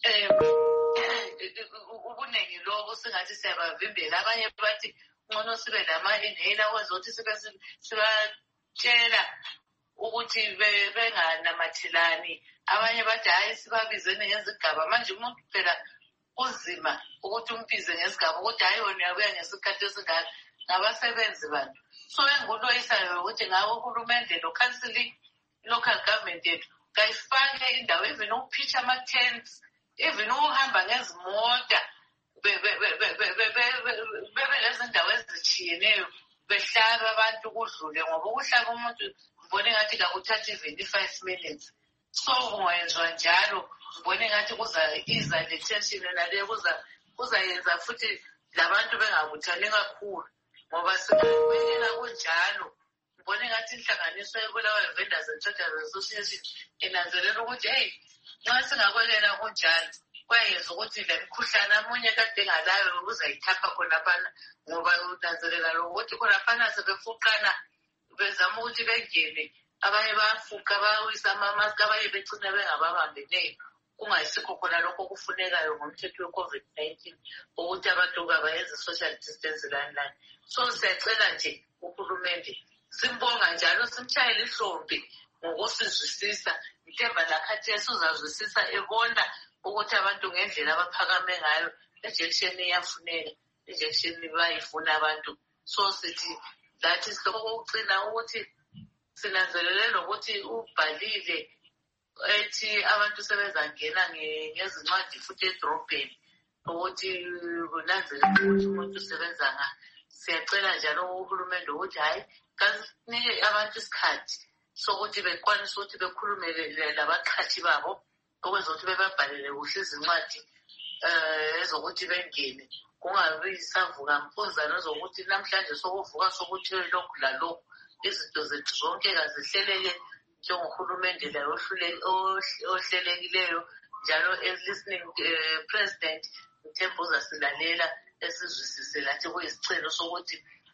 ubuningi lobo singathi siyabavimbela abanye bathi ngcono sibe lama-inhaler wenza ukuthi sibe sibatshela ukuthi benganamathelani abanye bathi hhayi sibabizene ngezigaba manje umuntu phela uzima ukuthi umbize ngesigaba ukuthi hhayi wona uyabuya ngesikhathi esingaka ngabasebenzi bantu. So enguloyisayo ukuthi ngawo uhulumende lo-counseling local government yethu kayifake indawo even ukupitcha ama-tents even ukuhamba ngezimota bebe lezindawo ezitshiyeneyo behlaba abantu kudlule ngoba ukuhlaba umuntu ngibone ngathi kakuthatha even i-five minutes. So kungayenzwa njalo ngibone ngathi kuza iza le-tension naleyo kuzayenza futhi labantu bengabuthani kakhulu ngoba singabekela kunjalo ngibone ngathi inhlanganiso yebulawayo Vendors and Traders Association inanzelela ukuthi hey nxa singakwekela kunjalo kwayenza ukuthi le mikhuhlane amunye kade ngalayo uzayithapha khonaphana ngoba unanzelela lokuthi khonaphana sebefuqana bezama ukuthi bengene abanye bayafuqa bawisa ama-mask abanye begcina bengababambeneyo kungayisikho khona lokho okufunekayo ngomthetho we-COVID nineteen ukuthi abantu bayenze social distance lani lani. So siyacela nje uhulumende simbonga njalo simshayele ihlombe ngokusizwisisa ithemba lakhathesi uzazwisisa ebona ukuthi abantu ngendlela abaphakame ngayo ejekisheni iyafuneka ejekisheni bayifuna abantu. So sithi lathi silokho kokucina ukuthi sinanzelele nokuthi ubhalile ethi abantu sebezangena ngezincwadi futhi edrobheni ukuthi kunanzelele ukuthi umuntu usebenza nga. Siyacela njalo uhulumende ukuthi hhayi kasinike abantu isikhathi sokuthi bekwanise ukuthi bekhulumele labaqhashi babo okwenza ukuthi bebabhalele kuhle izincwadi ezokuthi bengene kungabi isavuka mpunzane zokuthi namhlanje sokuvuka sokuthi lokhu lalokhu izinto zethu zonke kazihleleke njengohulumende layo ohlelekileyo njalo listening president uthemba uzasilalela esizwisise lathi kuyisicelo sokuthi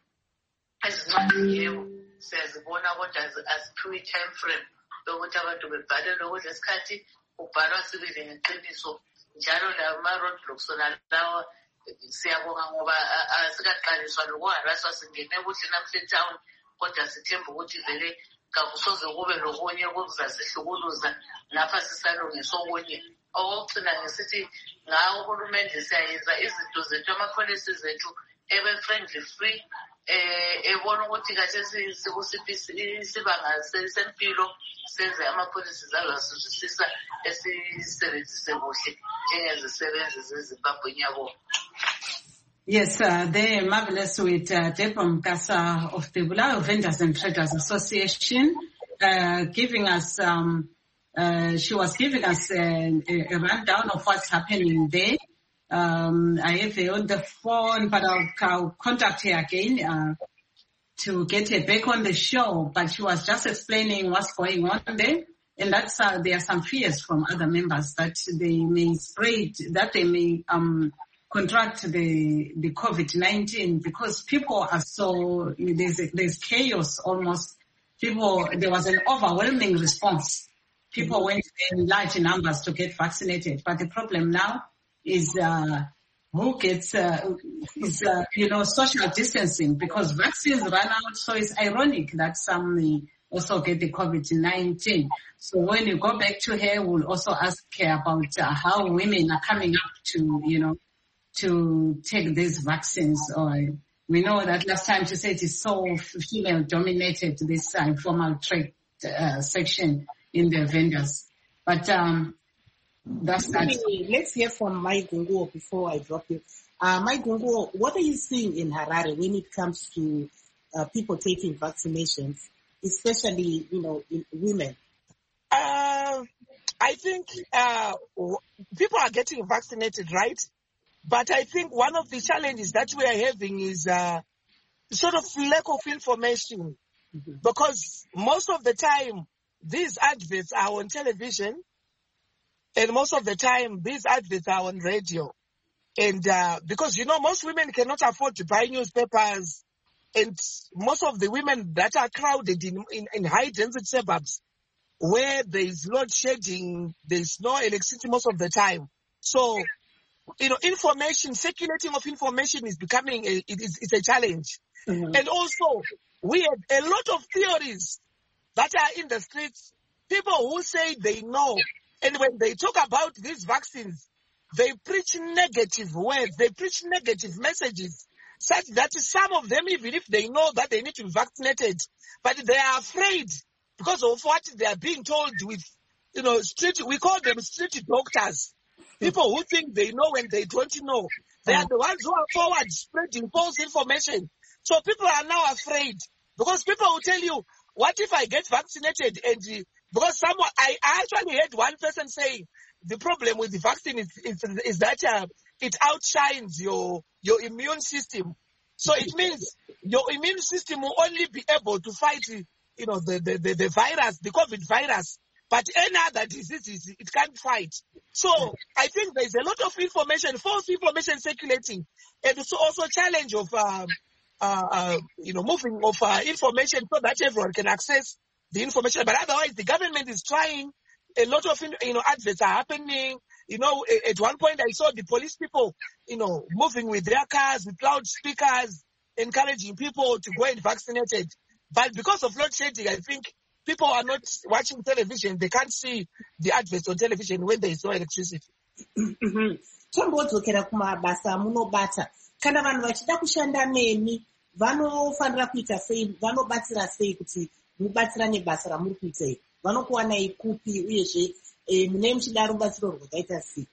ezincwadi yebo siyazibona kodwa aziphiwe i-time frame yokuthi abantu bebhalelwe kudle isikhathi kubhalwa sibili ngeqiniso njalo lama-road blocks lawa siyabonga ngoba asikaqaliswa lokuharaswa singene kuhle namhle town kodwa sithemba ukuthi vele kakusoze kube lokunye okuzasihlukuluza ngapha sisalungisa okunye. Okugcina ngisithi ngawo uhulumende siyayenza izinto zethu ama-policy zethu ebe friendly free eh ebona ukuthi kahle sikusiphi isibanga sempilo senze ama-policies azasizwisisa esisebenzise kuhle njengezisebenzi zeZimbabwe nyabo. Yes, uh, they're marvelous with uh, Deborah Mkasa of the Bulawayo Vendors and Traders Association, uh, giving us, um, uh, she was giving us a, a, a rundown of what's happening there. Um, I have her on the phone, but I'll, I'll contact her again uh, to get her back on the show. But she was just explaining what's going on there. And that's, uh, there are some fears from other members that they may spread, that they may, um, contract the, the COVID nineteen because people are so, there's, there's chaos almost. People, there was an overwhelming response. People went in large numbers to get vaccinated. But the problem now is, uh, who gets, uh, is, uh, you know, social distancing because vaccines run out. So it's ironic that some also get the COVID nineteen. So when you go back to her, we'll also ask her about uh, how women are coming up to, you know, to take these vaccines. Or we know that last time she said it's so female dominated, this uh, informal trade uh, section in the vendors. But um, that's that. Let's hear from Mai Gungu before I drop you. Uh, Mai Gungu, what are you seeing in Harare when it comes to uh, people taking vaccinations, especially, you know, in women? Uh, I think uh, people are getting vaccinated, right? But I think one of the challenges that we are having is uh, sort of lack of information. Mm-hmm. Because most of the time, these adverts are on television, and most of the time, these adverts are on radio. And uh, because, you know, most women cannot afford to buy newspapers, and most of the women that are crowded in, in, in high-density suburbs, where there is load shedding, there is no electricity most of the time. So, you know, information, circulating of information is becoming a, it is, it's a challenge. Mm-hmm. And also, we have a lot of theories that are in the streets. People who say they know, and when they talk about these vaccines, they preach negative words, they preach negative messages, such that some of them, even if they know that they need to be vaccinated, but they are afraid because of what they are being told with, you know, street, we call them street doctors. People who think they know when they don't know. They are the ones who are forward spreading false information. So people are now afraid because people will tell you, what if I get vaccinated? And because someone, I actually heard one person saying the problem with the vaccine is, is, is that uh, it outshines your, your immune system. So it means your immune system will only be able to fight, you know, the, the, the, the virus, the COVID virus. But any other diseases, it can't fight. So I think there's a lot of information, false information circulating, and it's also a challenge of, um, uh, uh, you know, moving of uh, information so that everyone can access the information. But otherwise, the government is trying. A lot of, you know, adverts are happening. You know, at one point I saw the police people, you know, moving with their cars, with loudspeakers, encouraging people to go and vaccinate. But because of load shedding, I think people are not watching television. They can't see the adverts on television when there is no electricity. Tombodzokera kumabasa munobata. Kana vanhu vachida kushanda nemi vanofanira kuita sei, vanobatsira sei kuti mubatsirane basa ramuri kuita. Vanokuwanai kupi uyezve mune muchida rubatsiro rwakaita sei?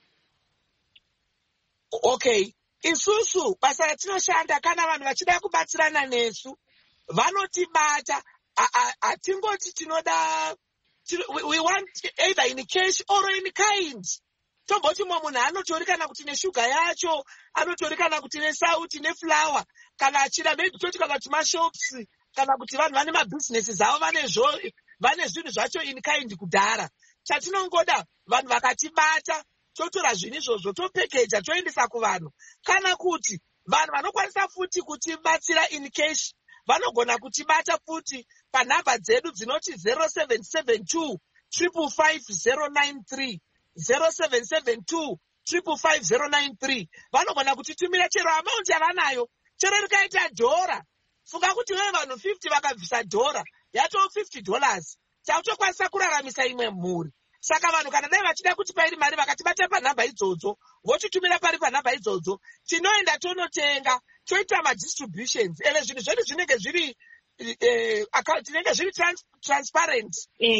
Okay, isusu basa ratinoshanda kana vanhu vachida kubatsirana nesu vanotibata. Atingoti tinoda, we want either in cash or in kind. Tomboti munhu anotori kana kuti neshuga yacho, anotori kana kuti nesauti neflower, kana achida maybe toti kana kuti mashops, kana kuti vanhu vane mabusinesses avo vane zvo, vane zvinhu zvacho in kind kudhara. Chatinongoda vanhu vakatibata, totora zvinhu izvozvo topackage toendesa kuvanhu. Kana kuti vanhu vanokwanisa futi kutibatsira in cash, vanogona kutibata futi panhamba dzedu dzinoti zero seven seven two, five five zero nine three, zero seven seven two, five five zero nine three. Vanogona kutitumira chero amount yavanayo, chero rikaita dhora, funga kuti wewe vanhu fifty vakabvisa dhora yatoo fifty dollars tautokwanisa kuraramisa imwe mhuri. Saka vanhu kana dai vachida kuti pairi mari vakatibata panhamba idzodzo votitumira pari panhamba idzodzo tinoenda tonotenga toita madistributions ene zvinhu zvedu zvinenge zviri eh, tinenge zviri trans, transparent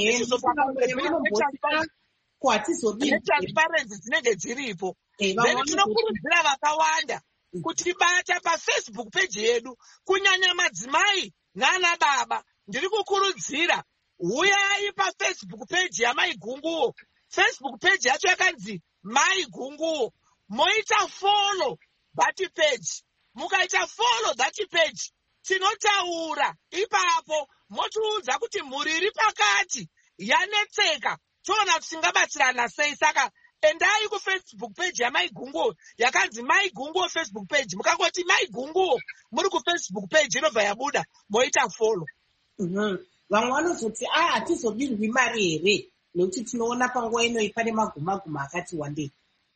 transparency dzinenge dziripo. Then tinokurudzira vakawanda kuti bata pafacebook page yedu kunyanya madzimai nana baba. Ndiri kukurudzira uyai pafacebook page yamai Gunguo. Facebook page yacho yakanzi Mai Gunguo. Moita follow that page. Mukaita follow that page tinotaura ipapo motiudza kuti mhuri iri pakati yanetseka toona tisingabatsirana sei. Saka endai kufacebook page yamai Gunguo yakanzi Mai Gunguo Facebook page. Mukangoti Mai Gunguo muri kufacebook page inobva yabuda moita follow. Mhm. Vamwe vanozoti a hatizobirwi mari here nekuti tinoona panguva inoi pane maguma-guma akati wandei.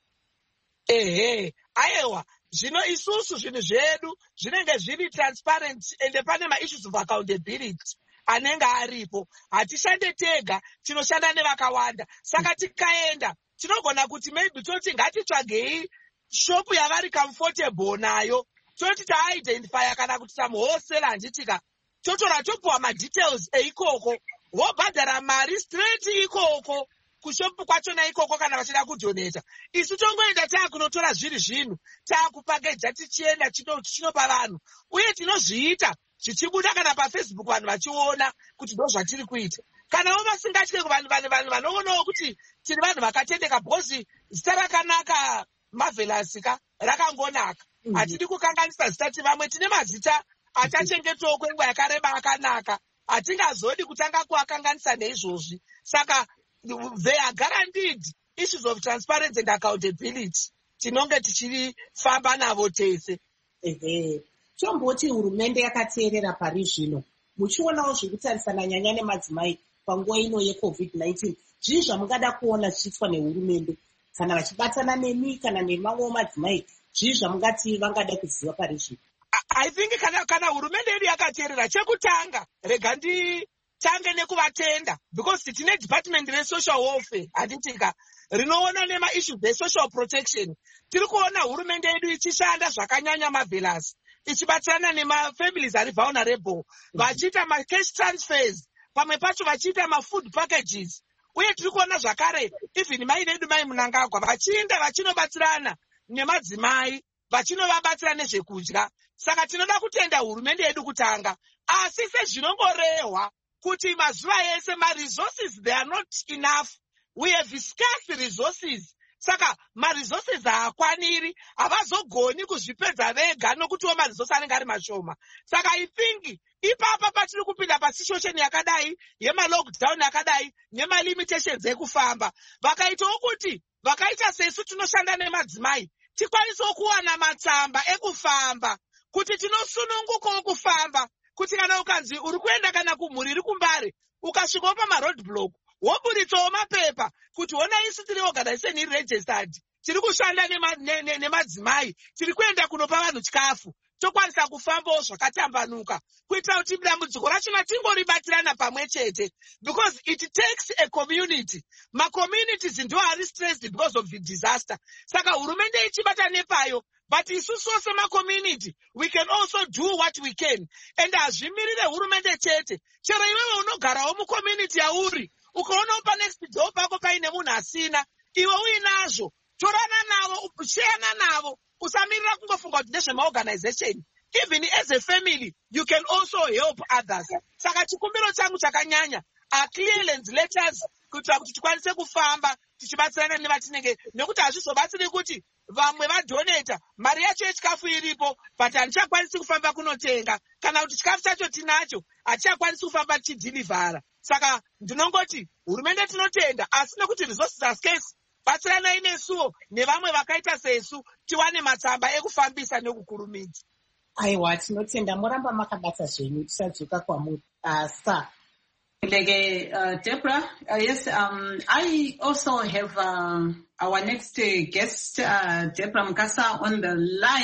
Ehe, aiwa zvino isusu zvinhu zvedu zvinenge zviri transparent ende pane maissues of accountability anenge aripo. Hatishande tega, tinoshanda nevakawanda. Saka tikaenda tinogona kuti maybe toti ngatitsvagei shopu yavari comfortable nayo toti taidentifya kana kuti samhosera handitika totora topuwa madetails eikoko vobhadhara mari straight ikoko kushopu kwachona ikoko kana vachida kudoneta. Isu tongoenda taakunotora zviri zvinhu taakupakeja tichienda chinopa vanhu uye tinozviita zvichibuda kana pafacebook vanhu vachiona kuti ndo zvatiri kuita. Kanawo vasingatye kuvanhu vanhu vanhu vanoonawo kuti tiri vanhu vakatendeka because zita rakanaka Marvelous ka rakangonaka. Hatidi kukanganisa zita ti vamwe tine mazita atachengetwa kwenguva yakareba akanaka hatingazodi kutanga kuakanganisa neizvozvi. Saka they are guaranteed issues of transparency and accountability tinonge tichifamba navo tese. Ehe, tomboti hurumende yakateerera pari zvino muchionawo zvekutarisana nyanya nemadzimai panguva ino yecovid nineteen. Zvii zvamungada kuona zvichiitwa nehurumende kana vachibatana nemi kana nemamwewo madzimai? Zvii zvamungati vangada kuziva pari zvino? I think kana kana hurumende yedu yakateerera, chekutanga rega nditange nekuvatenda because tine department resocial welfare handitika rinoona nemaissues esocial protection. Tiri kuona hurumende yedu ichishanda zvakanyanya Marvelous ichibatsirana nemafamilies ari vulnerable vachiita macash transfers pamwe pacho vachiita mafood packages. Uye tiri kuona zvakare even mai vedu mai Munangagwa vachienda vachinobatsirana nemadzimai vachinovabatsira nezvekudya. Saka tinoda kutenda hurumende yedu kutanga, asi sezvinongorehwa kuti mazuva ese ma-resources they are not enough. We have scarce resources. Saka ma-resources haakwaniri, havazogoni kuzvipedza vega nokutiwo ma-resources anenge ari mashoma. Saka I think ipapa patiri kupinda pasituation yakadai yema-lockdown yakadai nema-limitations ekufamba, vakaitawo kuti vakaita sesu tinoshanda nemadzimai tikwanisewo kuwana matsamba ekufamba kuti tinosunungukawo kufamba kuti kana ukanzi uri kuenda kana kumhuri iri kumbare ukasvikawo pamaroad block woburitsawo mapepa kuti hona isu tiri organization iri registered tiri kushanda nemadzimai tiri kuenda kunopa vanhu chikafu tokwanisa kufambawo zvakatambanuka kuitira kuti dambudziko rachona tingoribatirana pamwe chete because it takes a community. Ma-communities ndo ari stressed because of the disaster. Saka hurumende ichibata nepayo but isusu ose ma-community we can also do what we can and hazvimirire hurumende chete. Chero iwewe unogarawo mucommunity yauri ukaonawo panext door pako paine munhu asina iwe uinazvo torana navo sheyana navo usamirira kungofunga kuti ndezvemaorganization. Even as a family you can also help others. Saka chikumbiro changu chakanyanya a clearance letters kuitira kuti tikwanise kufamba tichibatsirana nevatinenge nekuti hazvizobatsiri kuti vamwe vadoneta mari yacho yechikafu iripo but hatichakwanisi kufamba kunotenga kana kuti chikafu chacho tinacho hatichakwanisi kufamba tichidhilivhara. Saka ndinongoti hurumende tinotenda asi nekuti resources are scarce batsiranai nesuwo nevamwe vakaita sesu tiwane matsamba ekufambisa nekukurumidza. Aiwa tinotenda muramba makabata zvenyu tisadzoka kwamuri. uh, star Like, uh, Deborah, uh, yes, um, I also have uh, our next uh, guest, uh, Deborah Mkasa, on the line.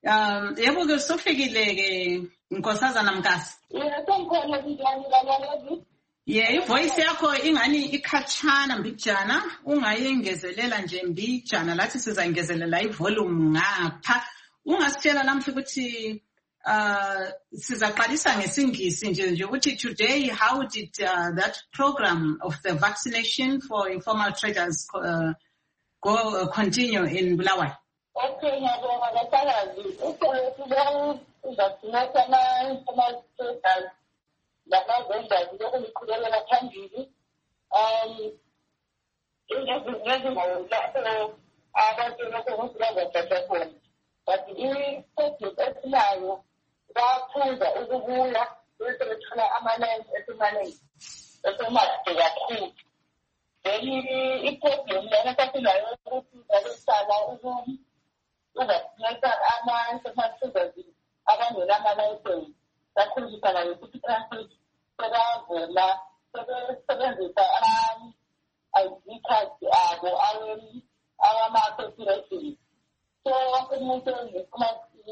Um, yebo ke sofikile ke Nkosazana Mkasi. Yebo sengikhona njani lalela. Yeah, ivoice yakho ingani ikhatshana mbijana, ungayengezelela nje mbijana lathi sizangezelela ivolume ngapha. Ungasitshela namhla ukuthi uh sizaqalisa ngesingisi nje nje ukuthi today how did uh, that program of the vaccination for informal traders uh, go uh, continue in Bulawayo? Okay, ngiyabonga kakhulu. Usebenza ukuvaccinate ama-informal traders labazenza zokuqhubekela phambili. Um ngezindawo lapho abantu basebenza khona. But i-project esinayo baphuza ukubuya bese bethola ama-lines esemaningi esemade kakhulu. Then i-problem lena sasinayo ukuthi salisala ukuvaccinate ama-informal traders abangela ama-license. Sakhulumisana nokuthi transport sebavula sebesebenzisa ama-I D cards abo awama-corporation. So wonke umuntu ongifuna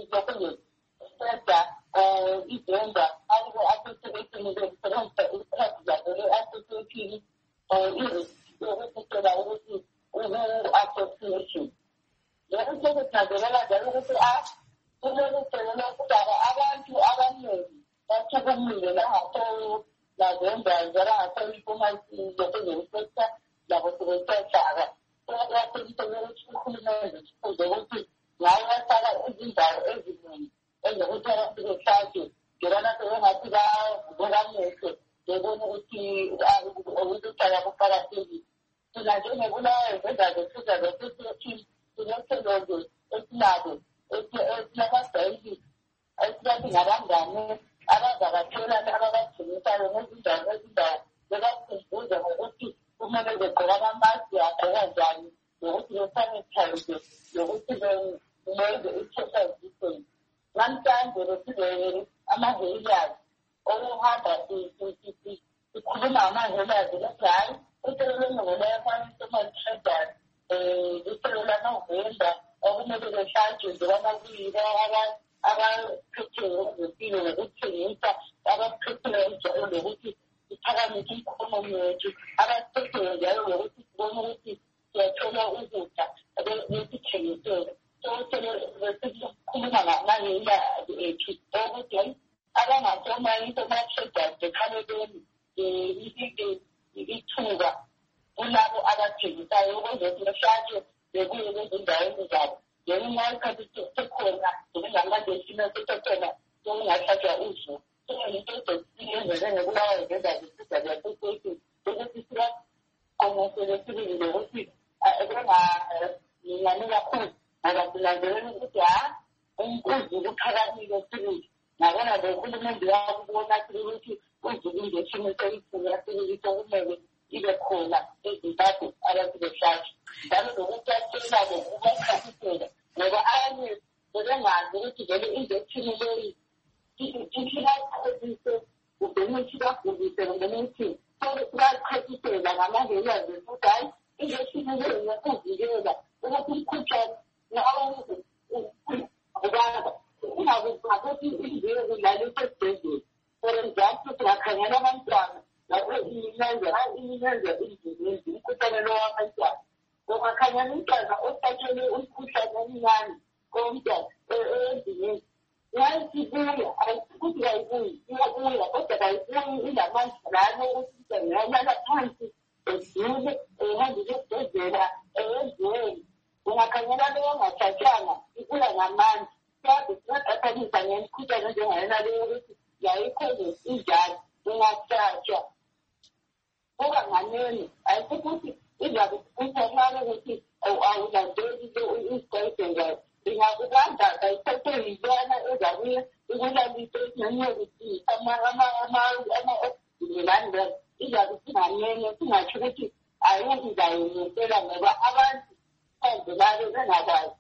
ukwenza or izenza abo-association besebenzisa i-card zabo le-association or i-register ukuthi uku-association. Lokho sekuchazelela njalo ukuthi ah kumele sibone ukuthi abantu abaningi bathokomile lapho lazenza njalo ngaso information zokuzesekta labo sebeseshaka. Yasekiselela ukuthi uhulumende kuze ukuthi ngayo yasala izindawo eziningi ezokuthi abantu behlatshe ngebana sebengathi bavukamese bebone ukuthi ukuthaya kuqakathekile. Thina njengebulawayo zenza zesiza zesisiyethini sinethelozo esinabo esinabadayisi esibathi ngabangane abazakathela ababagcinisayo ngezindawo ngezindawo bebakhumbuze ngokuthi kumele begqoka amamaski agqoka njani nokuthi besanitize nokuthi benze i-social distance. Namhlanje besibele ama-heliers okuhamba sikhuluma ngama-heliers ukuthi hhayi uhlelo lwengqoleyo traders um uhlelo lwanovemba okumele behlatshwe njengobana kuyilo abaphetheyo ngempilo nokuthengisa abaphetheyo njalo nokuthi siphakamise i-economy yethu abaphetheyo njalo nokuthi sibone ukuthi siyathola ukudla besithengisele. So sesikhuluma ngama-heliers ethu ukuthi abangasoma informal traders bekhalekeni ithuba kulabo abathengisayo ukuze behlatshwe bebuye bezindaweni zabo. Ngenxa yekhathi sekhona njengamandesina sekhona sokungahlatshwa uzu. So into ezosiyenze ngebulawayo zenza zisiza ziyaseseki ukuthi sibakhongosele sibili nokuthi benganinani kakhulu ngoba silandelela ukuthi ha uzulu uphakamile sibili. Ngabonalohulumende wakubona ukuthi uzulu indeshini seyikhula sibili sokumele ibe khona ezimbabwe abantu behlatshwe. Njalo nokuthi atshela ukubachasisela ngoba abanye bebengazi ukuthi vele injection leyi ithi bayichelise uvele ithi bagulise ngomele ithi so bayichellisela ngama-heliers ukuthi hayi injection leyi ngiyakuvikela ukuthi umkhuhlane nawo ubanga ungakuthi inziwe kudlaliswa esibhedlela. For example singakhangela abantwana lapho imenza imenza indlini umkhuhlane lo wabantwana. Ungakhangela umntwana ohlatshelwe umkhuhlane omncane komntwana endlini yayisibuya ayikuthi kayibuyi iyabuya kodwa kayibuyi ilamandla lana ukuthi ngiyalala phansi edlule ehambe esibhedlela eyenziweni. Ungakhangela leyo ngahlatshwanga ibuya ngamandla kade singaqathanisa nemikhuhlane njengayona leyo ukuthi yayikhona injalo ingahlatshwa kuba nganeni ayikuthi izabe kuthakala ukuthi awulandeli isibhedlela ingakubanda kayithathe yiyona ezabuye ikulalise nanokuthi ama-oxygen lani izabe singanene singatsho ukuthi ayizayiyekela ngoba abantu phandle babe bengakwazi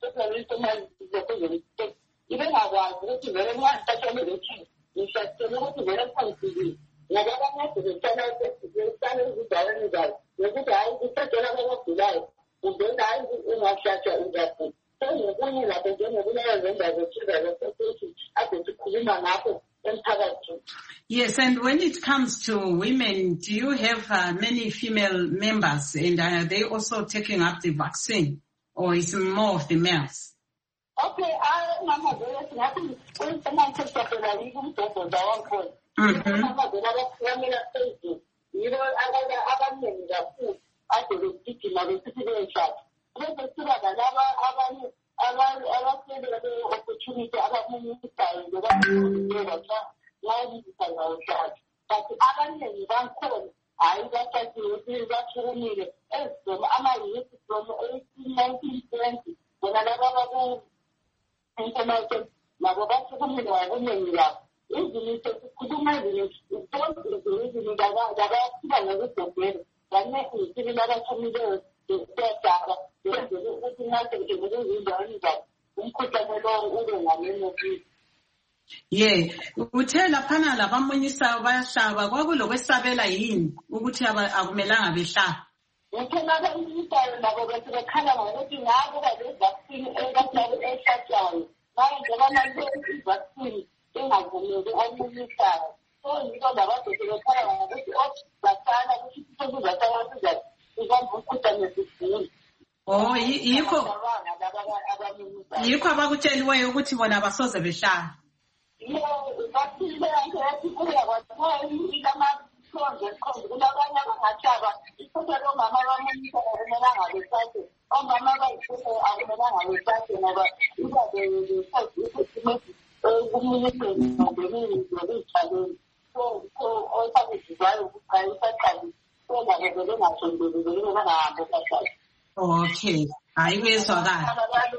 isibhedlela ibengakwazi ukuthi vele ngiyahlatshelwe lethini ngihlatshele ukuthi vele kufangifikile ngoba abanye bezitshela besane ezindaweni zabo nokuthi hhayi isibhedlela ababagulayo uvela hhayi ungahlatshwa uzagula. So Yes, and when it comes to women, do you have uh, many female members, and are they also taking up the vaccine, or is it more of the males? Okay, I mama very happy. When someone takes up a legal for the one Mm-hmm. you know, I got the other men that food. I could be teaching my citizen shop. Let us see that I have the opportunity. I have many times the one who is our charge. But the other men, one call. I got to do that for me. As from Amari from eighteen, nineteen, twenty, when I never information, my Baba to come in a woman. Is the need to do my village? It's don't do it in the Gava, then make me give another committee to step out. Yes, the looking at the done that. We could have a long order. Yeah, uthela phana laba munyisa bayahlaba kwakulo kwesabela yini ukuthi akumelanga behla. Uthela umntwana nabo besekhala ngokuthi ngabo le vaccine engathi eshatshayo. Manje ngibona le vaccine engavumeli omunyisa. So ngiko labantu sebekhala ngokuthi obathana ukuthi sokuzathana sizathi ngizamukutha nesifuni. Oh, yikho. Yikho abakutsheliweyo ukuthi bona basoze behla. Yeah, but this is the people who are going to be the man from the country. We don't have a chava. It's not a mama, oh, mama, is a never. You got the so, so, all that is very okay, I will saw that.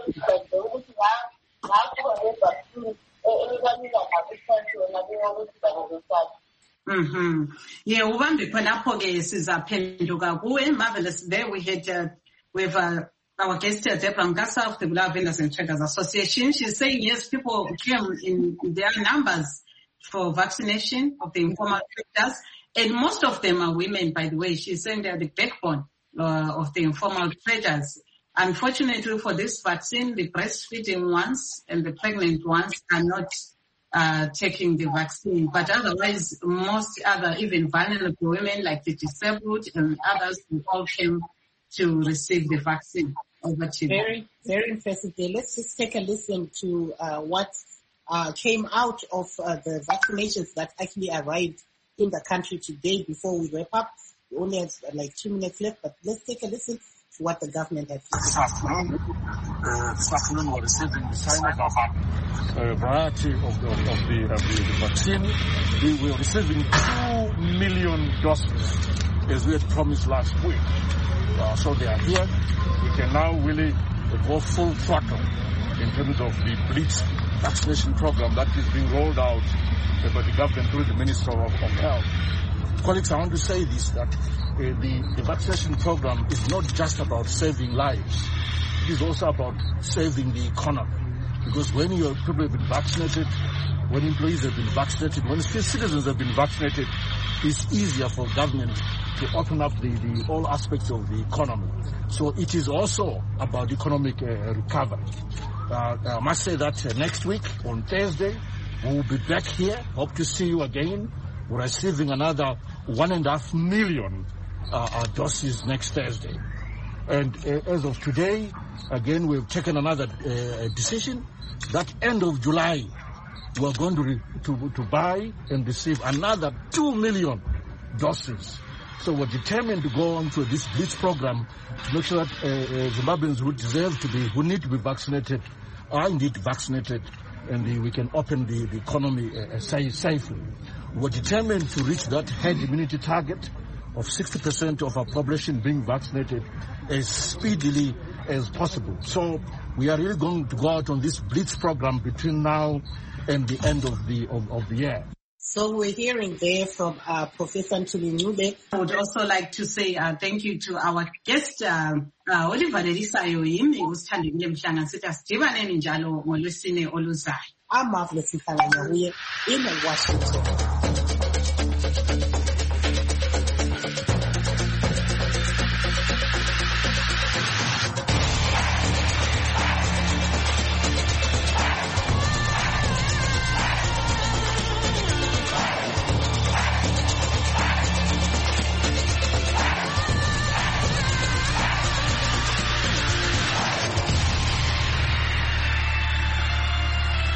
Mm-hmm. Yeah, ubambe khonapho ke sizaphenduka kuwe. Marvelous. There we had uh, with uh, our guest here, Deborah Ngasa of the Bulawayo Vendors and Traders Association. She's saying yes, people came in their numbers for vaccination of the informal traders, and most of them are women, by the way. She's saying they are the backbone uh, of the informal traders. Unfortunately for this vaccine, the breastfeeding ones and the pregnant ones are not uh, taking the vaccine. But otherwise, most other, even vulnerable women like the disabled and others, who all came to receive the vaccine. Over to you. Very, very impressive day. Let's just take a listen to uh, what uh, came out of uh, the vaccinations that actually arrived in the country today before we wrap up. We only have uh, like two minutes left, but let's take a listen to what the government has said. This afternoon, uh, this afternoon we're receiving the China government a variety of the, of the, of the vaccine. We were receiving two million doses as we had promised last week. Uh, so they are here. We can now really go full throttle in terms of the Blitz vaccination program that is being rolled out by the government through the Minister of, of Health. Colleagues, I want to say this, that uh, the, the vaccination program is not just about saving lives. It is also about saving the economy. Because when your people have been vaccinated, when employees have been vaccinated, when citizens have been vaccinated, it's easier for government to open up the, the all aspects of the economy. So it is also about economic uh, recovery. Uh, I must say that uh, next week on Thursday, we will be back here. Hope to see you again. We're receiving another one and a half million uh, uh, doses next Thursday. And uh, as of today, again, we've taken another uh, decision that end of July, we're going to, re- to, to buy and receive another two million doses. So we're determined to go on to this Blitz program to make sure that uh, uh, Zimbabweans who deserve to be, who need to be vaccinated, are indeed vaccinated, and the, we can open the, the economy uh, safely. We're determined to reach that herd immunity target of sixty percent of our population being vaccinated as speedily as possible. So we are really going to go out on this Blitz program between now and the end of the of, of the year. So we're hearing there from uh, Professor Ntuli Ncube. I would also like to say uh, thank you to our guest, uh, uh, Oliver Lelisayo yimi usithandile mhlanga sithi asidibaneni njalo ngolwesine oluzayo. I'm Marvelous Mhlanga in Washington.